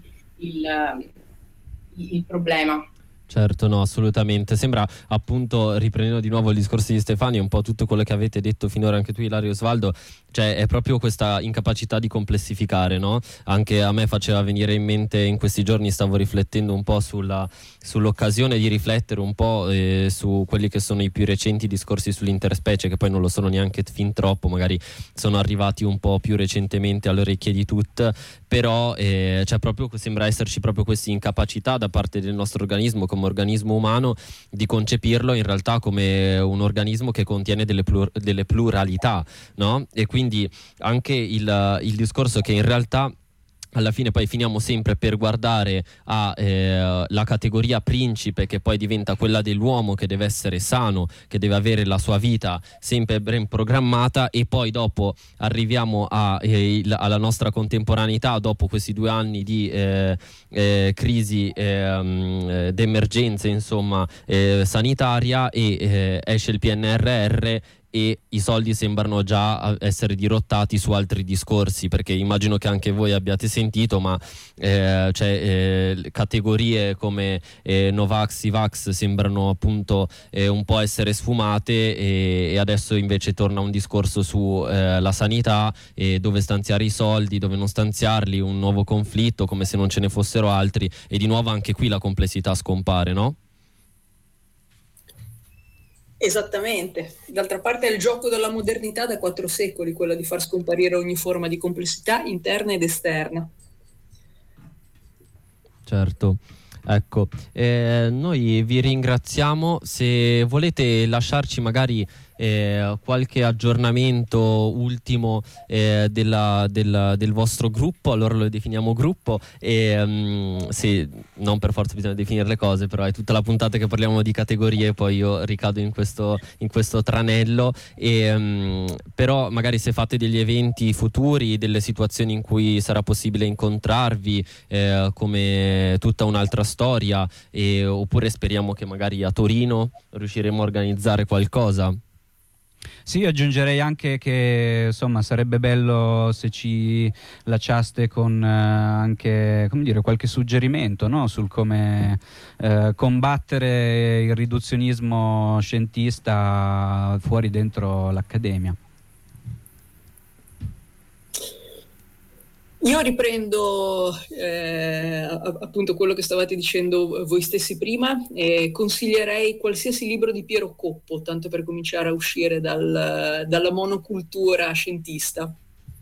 il problema. Certo, no, assolutamente. Sembra, appunto, riprendendo di nuovo il discorso di Stefania, un po' tutto quello che avete detto finora anche tu, Ilario e Osvaldo, cioè è proprio questa incapacità di complessificare, no? Anche a me faceva venire in mente, in questi giorni stavo riflettendo un po' sull'occasione di riflettere un po' su quelli che sono i più recenti discorsi sull'interspecie, che poi non lo sono neanche fin troppo, magari sono arrivati un po' più recentemente alle orecchie di tutti, però cioè proprio sembra esserci proprio questa incapacità da parte del nostro organismo come organismo umano di concepirlo in realtà come un organismo che contiene delle pluralità, no? E quindi anche il discorso che in realtà alla fine poi finiamo sempre per guardare a la categoria principe, che poi diventa quella dell'uomo, che deve essere sano, che deve avere la sua vita sempre ben programmata, e poi dopo arriviamo alla nostra contemporaneità dopo questi 2 anni di crisi d'emergenza, insomma, sanitaria, e esce il PNRR e i soldi sembrano già essere dirottati su altri discorsi, perché immagino che anche voi abbiate sentito, ma categorie come Novax, Ivax sembrano appunto un po' essere sfumate, e adesso invece torna un discorso su la sanità, dove stanziare i soldi, dove non stanziarli, un nuovo conflitto come se non ce ne fossero altri, e di nuovo anche qui la complessità scompare, no? Esattamente, d'altra parte è il gioco della modernità da 4 secoli, quello di far scomparire ogni forma di complessità interna ed esterna. Certo, ecco, noi vi ringraziamo. Se volete lasciarci magari qualche aggiornamento ultimo del vostro gruppo, allora lo definiamo gruppo, sì, non per forza bisogna definire le cose, però è tutta la puntata che parliamo di categorie, poi io ricado in questo tranello, però magari se fate degli eventi futuri, delle situazioni in cui sarà possibile incontrarvi, come tutta un'altra storia, oppure speriamo che magari a Torino riusciremo a organizzare qualcosa. Sì, aggiungerei anche che insomma sarebbe bello se ci lasciaste con anche, come dire, qualche suggerimento, no? Sul come combattere il riduzionismo scientista fuori dentro l'accademia. Io riprendo appunto quello che stavate dicendo voi stessi prima, e consiglierei qualsiasi libro di Piero Coppo, tanto per cominciare a uscire dalla monocultura scientista.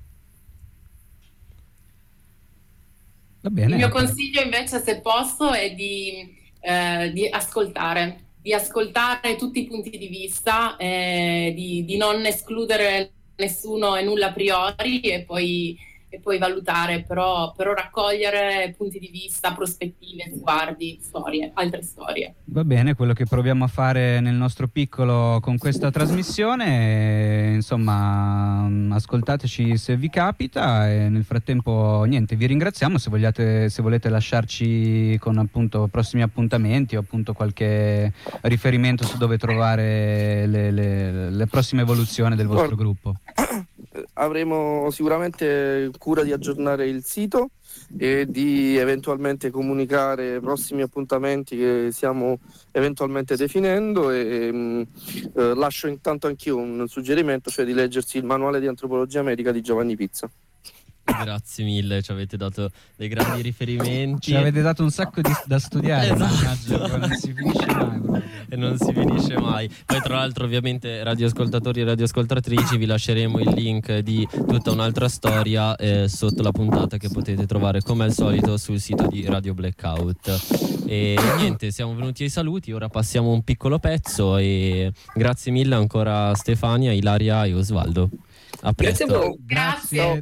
Va bene. Il mio consiglio invece, se posso, è di ascoltare tutti i punti di vista, di non escludere nessuno e nulla a priori, e poi e poi valutare, però raccogliere punti di vista, prospettive, sguardi, storie, altre storie. Va bene, quello che proviamo a fare nel nostro piccolo con questa trasmissione, insomma, ascoltateci se vi capita e nel frattempo niente, vi ringraziamo. Se volete lasciarci con appunto prossimi appuntamenti o appunto qualche riferimento su dove trovare le prossime evoluzioni del vostro gruppo. Avremo sicuramente cura di aggiornare il sito e di eventualmente comunicare prossimi appuntamenti che stiamo eventualmente definendo e lascio intanto anch'io un suggerimento, cioè di leggersi il manuale di antropologia medica di Giovanni Pizza. Grazie mille, ci avete dato dei grandi riferimenti. Ci avete dato un sacco da studiare, esatto. Non si finisce mai. E non si finisce mai. Poi tra l'altro ovviamente radioascoltatori e radioascoltatrici vi lasceremo il link di tutta un'altra storia sotto la puntata, che potete trovare come al solito sul sito di Radio Blackout. E niente, siamo venuti ai saluti, ora passiamo un piccolo pezzo e grazie mille ancora Stefania, Ilaria e Osvaldo. A presto. Grazie a voi. Grazie.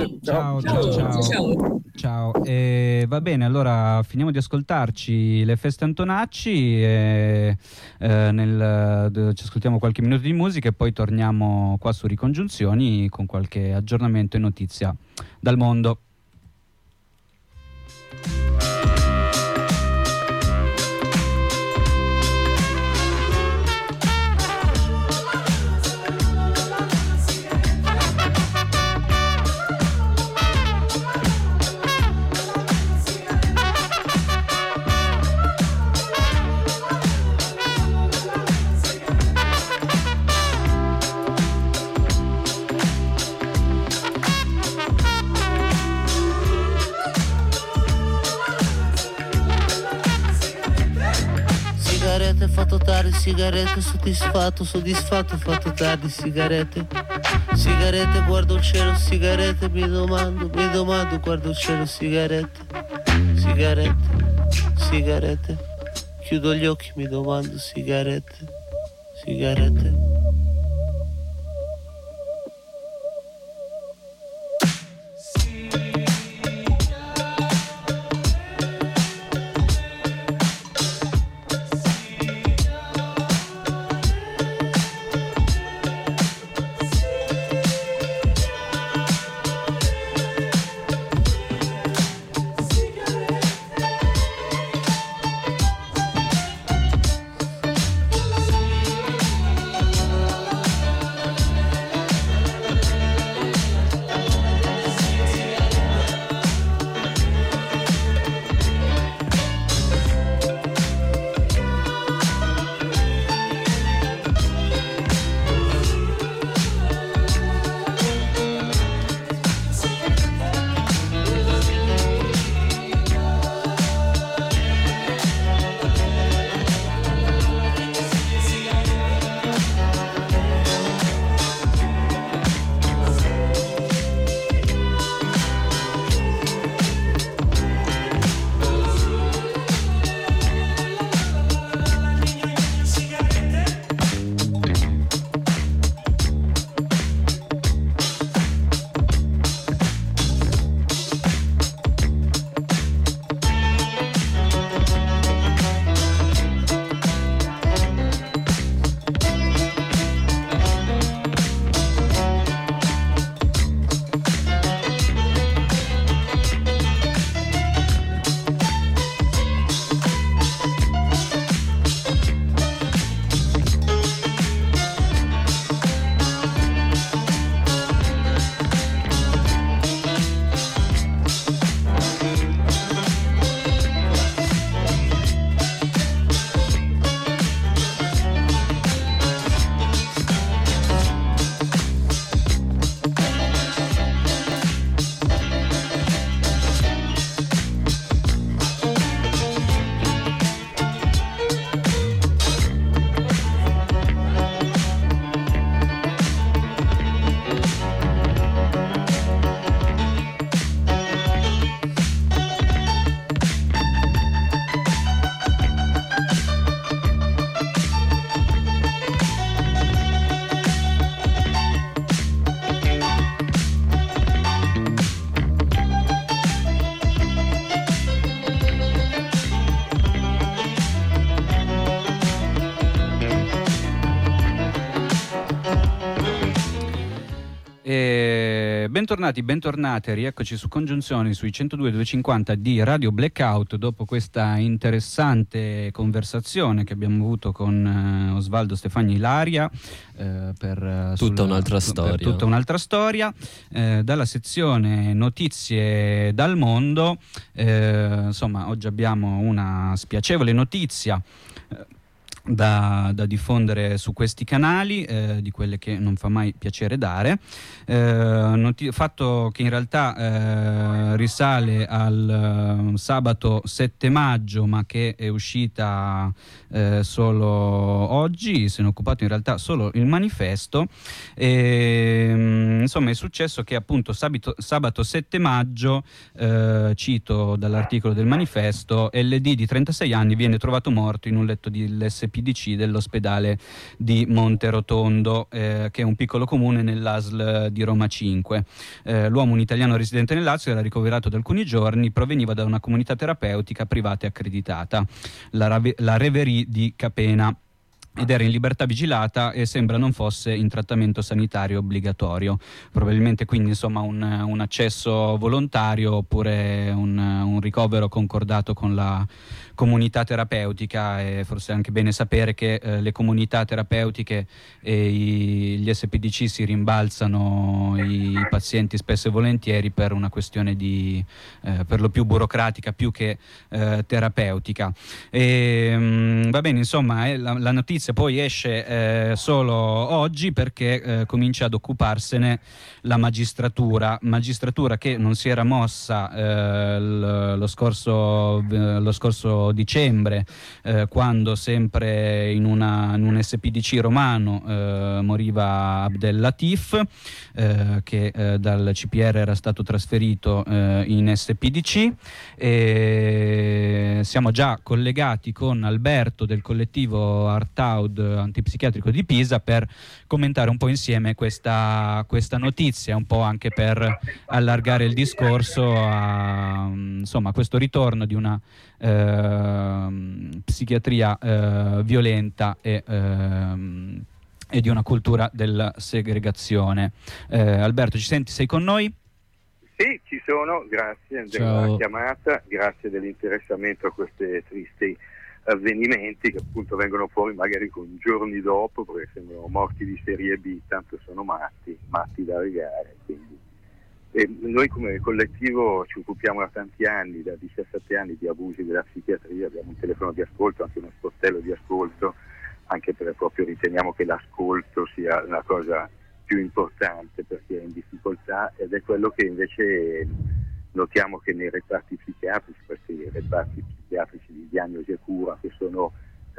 Ciao. Va bene, allora finiamo di ascoltarci le Feste Antonacci ci ascoltiamo qualche minuto di musica e poi torniamo qua su Ricongiunzioni con qualche aggiornamento e notizia dal mondo. Fatto tardi, sigarette, soddisfatto, fatto tardi, sigarette, guardo il cielo, sigarette, mi domando, guardo il cielo, sigarette, chiudo gli occhi, mi domando, sigarette. bentornati, rieccoci su Congiunzioni sui 102.250 di Radio Blackout dopo questa interessante conversazione che abbiamo avuto con Osvaldo Stefani Ilaria per tutta un'altra storia dalla sezione Notizie dal mondo. Insomma, oggi abbiamo una spiacevole notizia da diffondere su questi canali, di quelle che non fa mai piacere dare, fatto che in realtà risale al sabato 7 maggio ma che è uscita solo oggi, se ne è occupato in realtà solo il manifesto. Insomma, è successo che appunto sabato 7 maggio, cito dall'articolo del manifesto, LD di 36 anni viene trovato morto in un letto dell'SPDC dell'ospedale di Monterotondo, che è un piccolo comune nell'ASL di Roma 5. L'uomo, un italiano residente nel Lazio, era ricoverato da alcuni giorni, proveniva da una comunità terapeutica privata e accreditata, la Reverie di Capena, ed era in libertà vigilata e sembra non fosse in trattamento sanitario obbligatorio. Probabilmente quindi insomma un accesso volontario oppure un ricovero concordato con la comunità terapeutica. E forse è anche bene sapere che le comunità terapeutiche e gli SPDC si rimbalzano i pazienti spesso e volentieri per una questione di per lo più burocratica più che terapeutica. Va bene, insomma, la notizia poi esce solo oggi perché comincia ad occuparsene la magistratura che non si era mossa lo scorso dicembre, quando sempre in un SPDC romano moriva Abdel Latif, che dal CPR era stato trasferito in SPDC. Siamo già collegati con Alberto del collettivo Artaud antipsichiatrico di Pisa per commentare un po' insieme questa notizia, un po' anche per allargare il discorso a insomma questo ritorno di una psichiatria violenta e di una cultura della segregazione. Alberto, ci senti? Sei con noi? Sì, ci sono, grazie della chiamata, grazie dell'interessamento a questi tristi avvenimenti che appunto vengono fuori magari con giorni dopo, perché sembrano morti di serie B, tanto sono matti da legare. Quindi. E noi come collettivo ci occupiamo da tanti anni, da 17 anni, di abusi della psichiatria, abbiamo un telefono di ascolto, anche uno sportello di ascolto, anche perché proprio riteniamo che l'ascolto sia la cosa più importante per chi è in difficoltà, ed è quello che invece notiamo che nei reparti psichiatrici, questi reparti psichiatrici di diagnosi e cura, che sono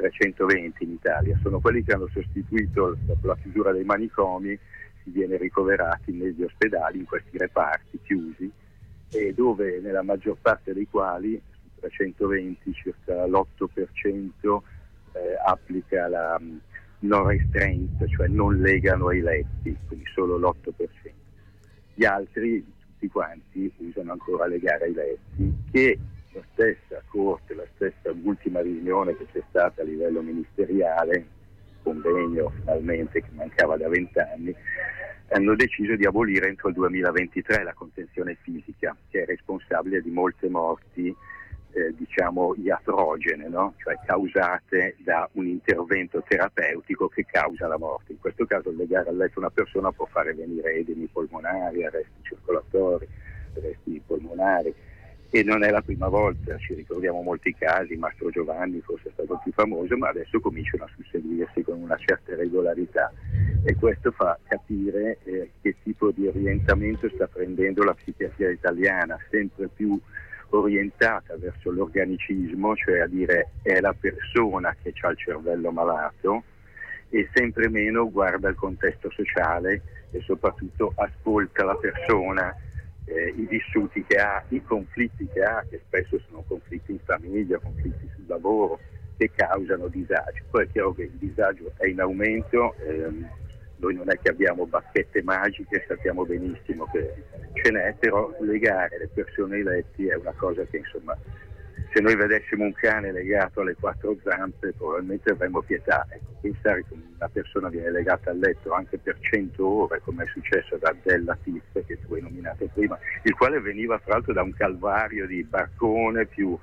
320 in Italia, sono quelli che hanno sostituito, dopo la chiusura dei manicomi, si viene ricoverati negli ospedali, in questi reparti chiusi, e dove nella maggior parte dei quali, su 320, circa l'8% applica la non restraint, cioè non legano ai letti, quindi solo l'8%. Gli altri, tutti quanti, usano ancora legare ai letti, che la stessa Corte, la stessa ultima riunione che c'è stata a livello ministeriale, convegno finalmente che mancava da 20 anni, hanno deciso di abolire entro il 2023 la contenzione fisica, che è responsabile di molte morti diciamo iatrogene, no? Cioè causate da un intervento terapeutico che causa la morte. In questo caso legare al letto una persona può fare venire edemi polmonari, arresti circolatori, arresti polmonari, e non è la prima volta, ci ricordiamo molti casi, Mastro Giovanni forse è stato più famoso, ma adesso cominciano a susseguirsi con una certa regolarità, e questo fa capire che tipo di orientamento sta prendendo la psichiatria italiana, sempre più orientata verso l'organicismo, cioè a dire è la persona che ha il cervello malato, e sempre meno guarda il contesto sociale e soprattutto ascolta la persona, i vissuti che ha, i conflitti che ha, che spesso sono conflitti in famiglia, conflitti sul lavoro, che causano disagio. Poi è chiaro che il disagio è in aumento, noi non è che abbiamo bacchette magiche, sappiamo benissimo che ce n'è, però legare le persone ai letti è una cosa che insomma se noi vedessimo un cane legato alle 4 zampe probabilmente avremmo pietà. Ecco, pensare che una persona viene legata al letto anche per 100 ore, come è successo ad Abdel Latif, che tu hai nominato prima, il quale veniva tra l'altro da un calvario di barcone, più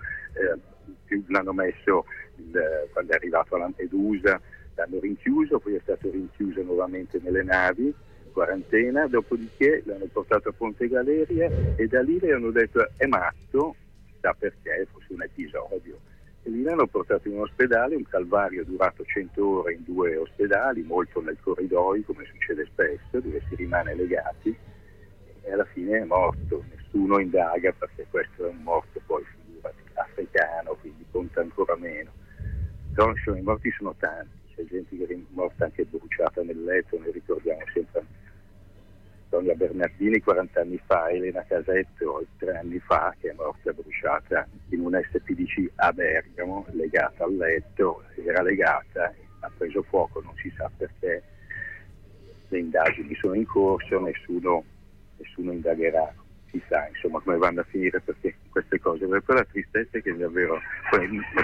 l'hanno messo quando è arrivato a Lampedusa, l'hanno rinchiuso, poi è stato rinchiuso nuovamente nelle navi, quarantena, dopodiché l'hanno portato a Ponte Galeria e da lì le hanno detto è matto, chissà perché, fosse un episodio, e lì l'hanno portato in un ospedale, un calvario durato 100 ore in 2 ospedali, molto nel corridoio come succede spesso, dove si rimane legati, e alla fine è morto, nessuno indaga perché questo è un morto poi africano, quindi conta ancora meno. Però i morti sono tanti, c'è gente che è morta anche bruciata nel letto, ne ricordiamo sempre Sonia Bernardini 40 anni fa, Elena Casetto 3 anni fa, che è morta bruciata in un SPDC a Bergamo, legata al letto, era legata, ha preso fuoco, non si sa perché, le indagini sono in corso, nessuno indagherà, si sa insomma come vanno a finire, perché queste cose, perché la tristezza è che davvero poi,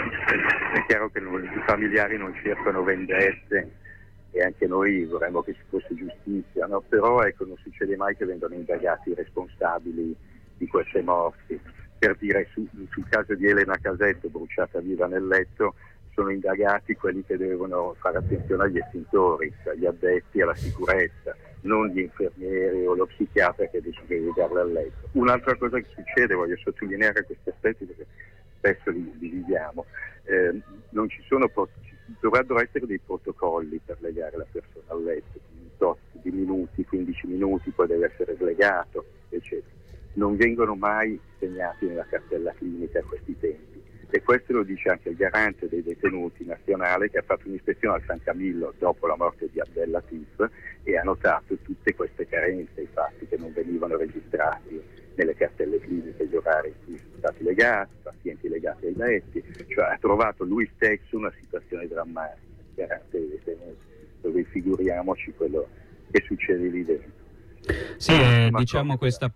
è chiaro che i familiari non cercano vendette e anche noi vorremmo che ci fosse giustizia, no? Però ecco, non succede mai che vengano indagati i responsabili di queste morti. Per dire, sul caso di Elena Casetto bruciata viva nel letto, sono indagati quelli che devono fare attenzione agli estintori, cioè gli addetti alla sicurezza, non gli infermieri o lo psichiatra che decide di darle a letto. Un'altra cosa che succede, voglio sottolineare questi aspetti perché spesso li viviamo, non ci sono dovrebbero essere dei protocolli per legare la persona al letto, un tot di minuti, 15 minuti, poi deve essere slegato, eccetera. Non vengono mai segnati nella cartella clinica a questi tempi. E questo lo dice anche il garante dei detenuti nazionale, che ha fatto un'ispezione al San Camillo dopo la morte di Abdel Latif e ha notato tutte queste carenze, i fatti che non venivano registrati nelle cartelle cliniche, gli orari in cui sono stati legati, pazienti legati ai letti, cioè ha trovato lui stesso una situazione drammatica, garante dei detenuti, dove figuriamoci quello che succede lì dentro. Sì, diciamo queste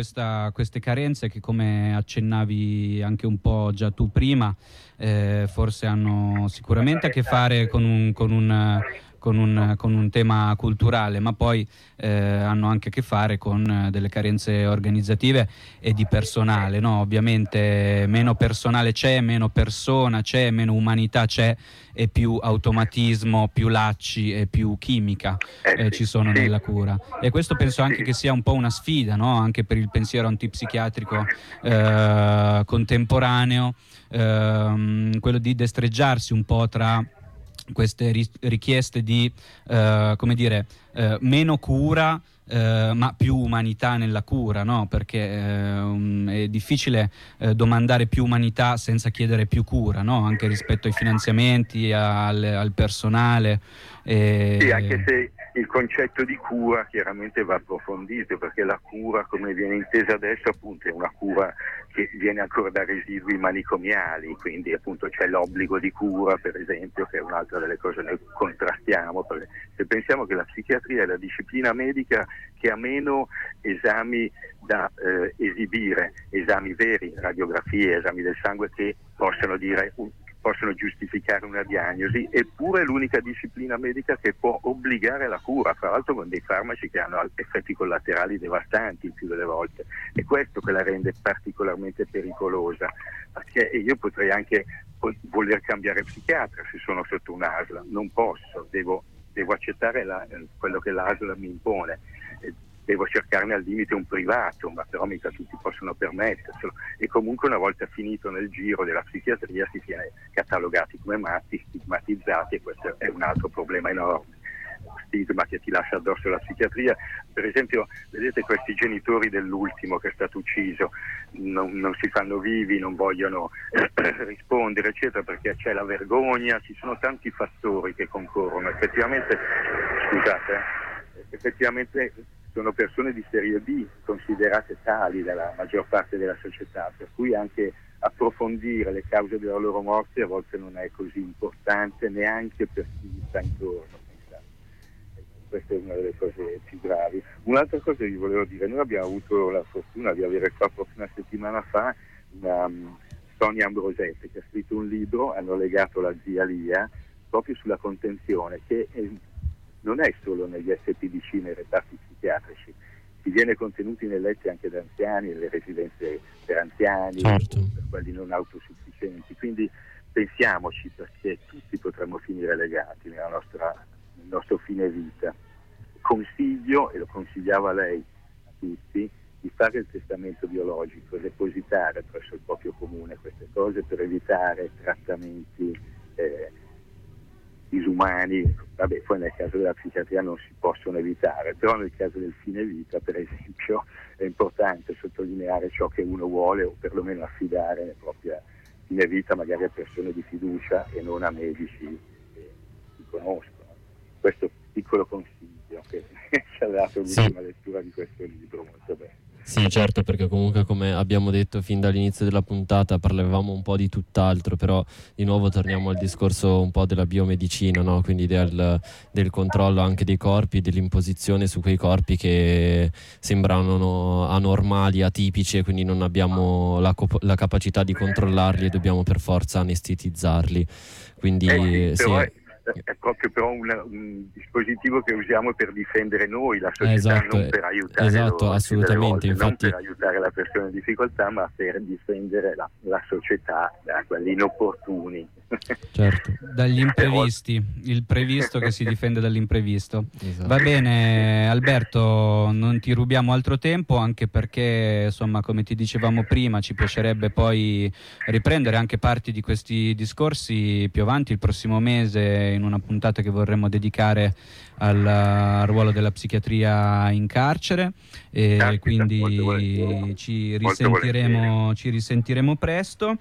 carenze che, come accennavi anche un po' già tu prima, forse hanno sicuramente a che fare con un tema culturale, ma poi hanno anche a che fare con delle carenze organizzative e di personale, no? Ovviamente meno personale c'è, meno persona c'è, meno umanità c'è e più automatismo, più lacci e più chimica ci sono nella cura. E questo penso anche che sia un po' una sfida, no? Anche per il pensiero antipsichiatrico contemporaneo, quello di destreggiarsi un po' tra queste richieste di meno cura ma più umanità nella cura, no? Perché è difficile domandare più umanità senza chiedere più cura, no? Anche rispetto ai finanziamenti, al personale. Sì, anche se il concetto di cura chiaramente va approfondito, perché la cura, come viene intesa adesso, appunto è una cura che viene ancora da residui manicomiali, quindi appunto c'è l'obbligo di cura, per esempio, che è un'altra delle cose che noi contrastiamo, perché se pensiamo che la psichiatria è la disciplina medica che ha meno esami da esibire, esami veri, radiografie, esami del sangue che possono giustificare una diagnosi, eppure è l'unica disciplina medica che può obbligare la cura, tra l'altro con dei farmaci che hanno effetti collaterali devastanti il più delle volte. È questo che la rende particolarmente pericolosa, perché io potrei anche voler cambiare psichiatra se sono sotto un'ASL, non posso, devo accettare quello che l'ASL mi impone. Devo cercarne al limite un privato, ma però mica tutti possono permetterselo, e comunque una volta finito nel giro della psichiatria si viene catalogati come matti, stigmatizzati, e questo è un altro problema enorme, lo stigma che ti lascia addosso la psichiatria. Per esempio, vedete questi genitori dell'ultimo che è stato ucciso, non si fanno vivi, non vogliono rispondere, eccetera, perché c'è la vergogna, ci sono tanti fattori che concorrono. Effettivamente sono persone di serie B, considerate tali dalla maggior parte della società, per cui anche approfondire le cause della loro morte a volte non è così importante neanche per chi sta intorno. Questa è una delle cose più gravi. Un'altra cosa che vi volevo dire, noi abbiamo avuto la fortuna di avere qua proprio una settimana fa una Sonia Ambrosetti, che ha scritto un libro, hanno legato la zia Lia proprio sulla contenzione, che non è solo negli SPDC, nei reparti psichiatrici, si viene contenuti nei letti anche da anziani, nelle residenze per anziani, certo, per quelli non autosufficienti. Quindi pensiamoci, perché tutti potremmo finire legati nel nostro fine vita. Consiglio, e lo consigliava lei a tutti, di fare il testamento biologico, depositare presso il proprio comune queste cose per evitare trattamenti disumani. Vabbè, poi nel caso della psichiatria non si possono evitare, però nel caso del fine vita, per esempio, è importante sottolineare ciò che uno vuole, o perlomeno affidare la propria fine vita magari a persone di fiducia e non a medici che si conoscono. Questo piccolo consiglio che ci ha dato l'ultima lettura di questo libro, molto bene. Sì, certo, perché comunque, come abbiamo detto fin dall'inizio della puntata, parlavamo un po' di tutt'altro, però di nuovo torniamo al discorso un po' della biomedicina, no? Quindi del controllo anche dei corpi, dell'imposizione su quei corpi che sembrano anormali, atipici, e quindi non abbiamo la capacità di controllarli e dobbiamo per forza anestetizzarli. Quindi è proprio però un dispositivo che usiamo per difendere noi, la società, non per aiutare loro, assolutamente, infatti, non per aiutare la persona in difficoltà, ma per difendere la società da quelli inopportuni. Certo. Dagli imprevisti, il previsto che si difende dall'imprevisto. Esatto. Va bene, Alberto, non ti rubiamo altro tempo, anche perché, insomma, come ti dicevamo prima, ci piacerebbe poi riprendere anche parti di questi discorsi più avanti il prossimo mese, in una puntata che vorremmo dedicare al ruolo della psichiatria in carcere, e quindi ci risentiremo presto.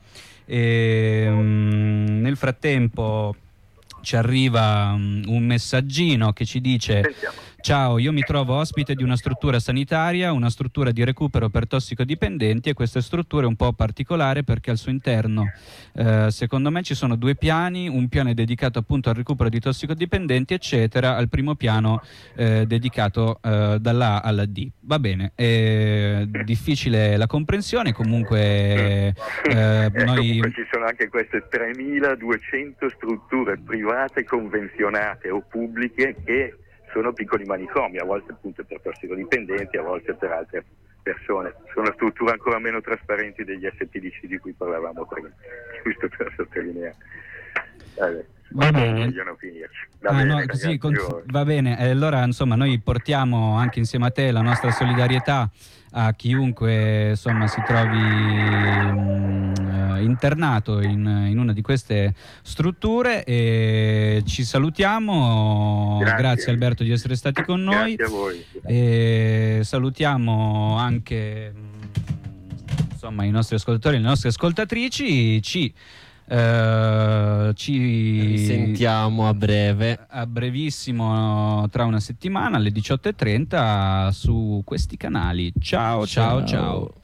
Nel frattempo ci arriva un messaggino che ci dice: ciao, io mi trovo ospite di una struttura sanitaria, una struttura di recupero per tossicodipendenti, e questa struttura è un po' particolare perché al suo interno secondo me ci sono due piani, un piano è dedicato appunto al recupero di tossicodipendenti eccetera, al primo piano dedicato dalla A alla D. Va bene, è difficile la comprensione, comunque comunque ci sono anche queste 3.200 strutture private convenzionate o pubbliche che sono piccoli manicomi, a volte appunto per tossicodipendenti, a volte per altre persone. Sono strutture ancora meno trasparenti degli SPDC di cui parlavamo prima, giusto per sottolineare. Va bene. Vogliono finirci. Va bene, allora insomma noi portiamo anche insieme a te la nostra solidarietà a chiunque insomma si trovi internato in una di queste strutture, e ci salutiamo. Grazie Alberto di essere stati con noi. Grazie a voi. E salutiamo anche insomma i nostri ascoltatori e le nostre ascoltatrici. Ci sentiamo a brevissimo, tra una settimana alle 18:30 su questi canali. Ciao.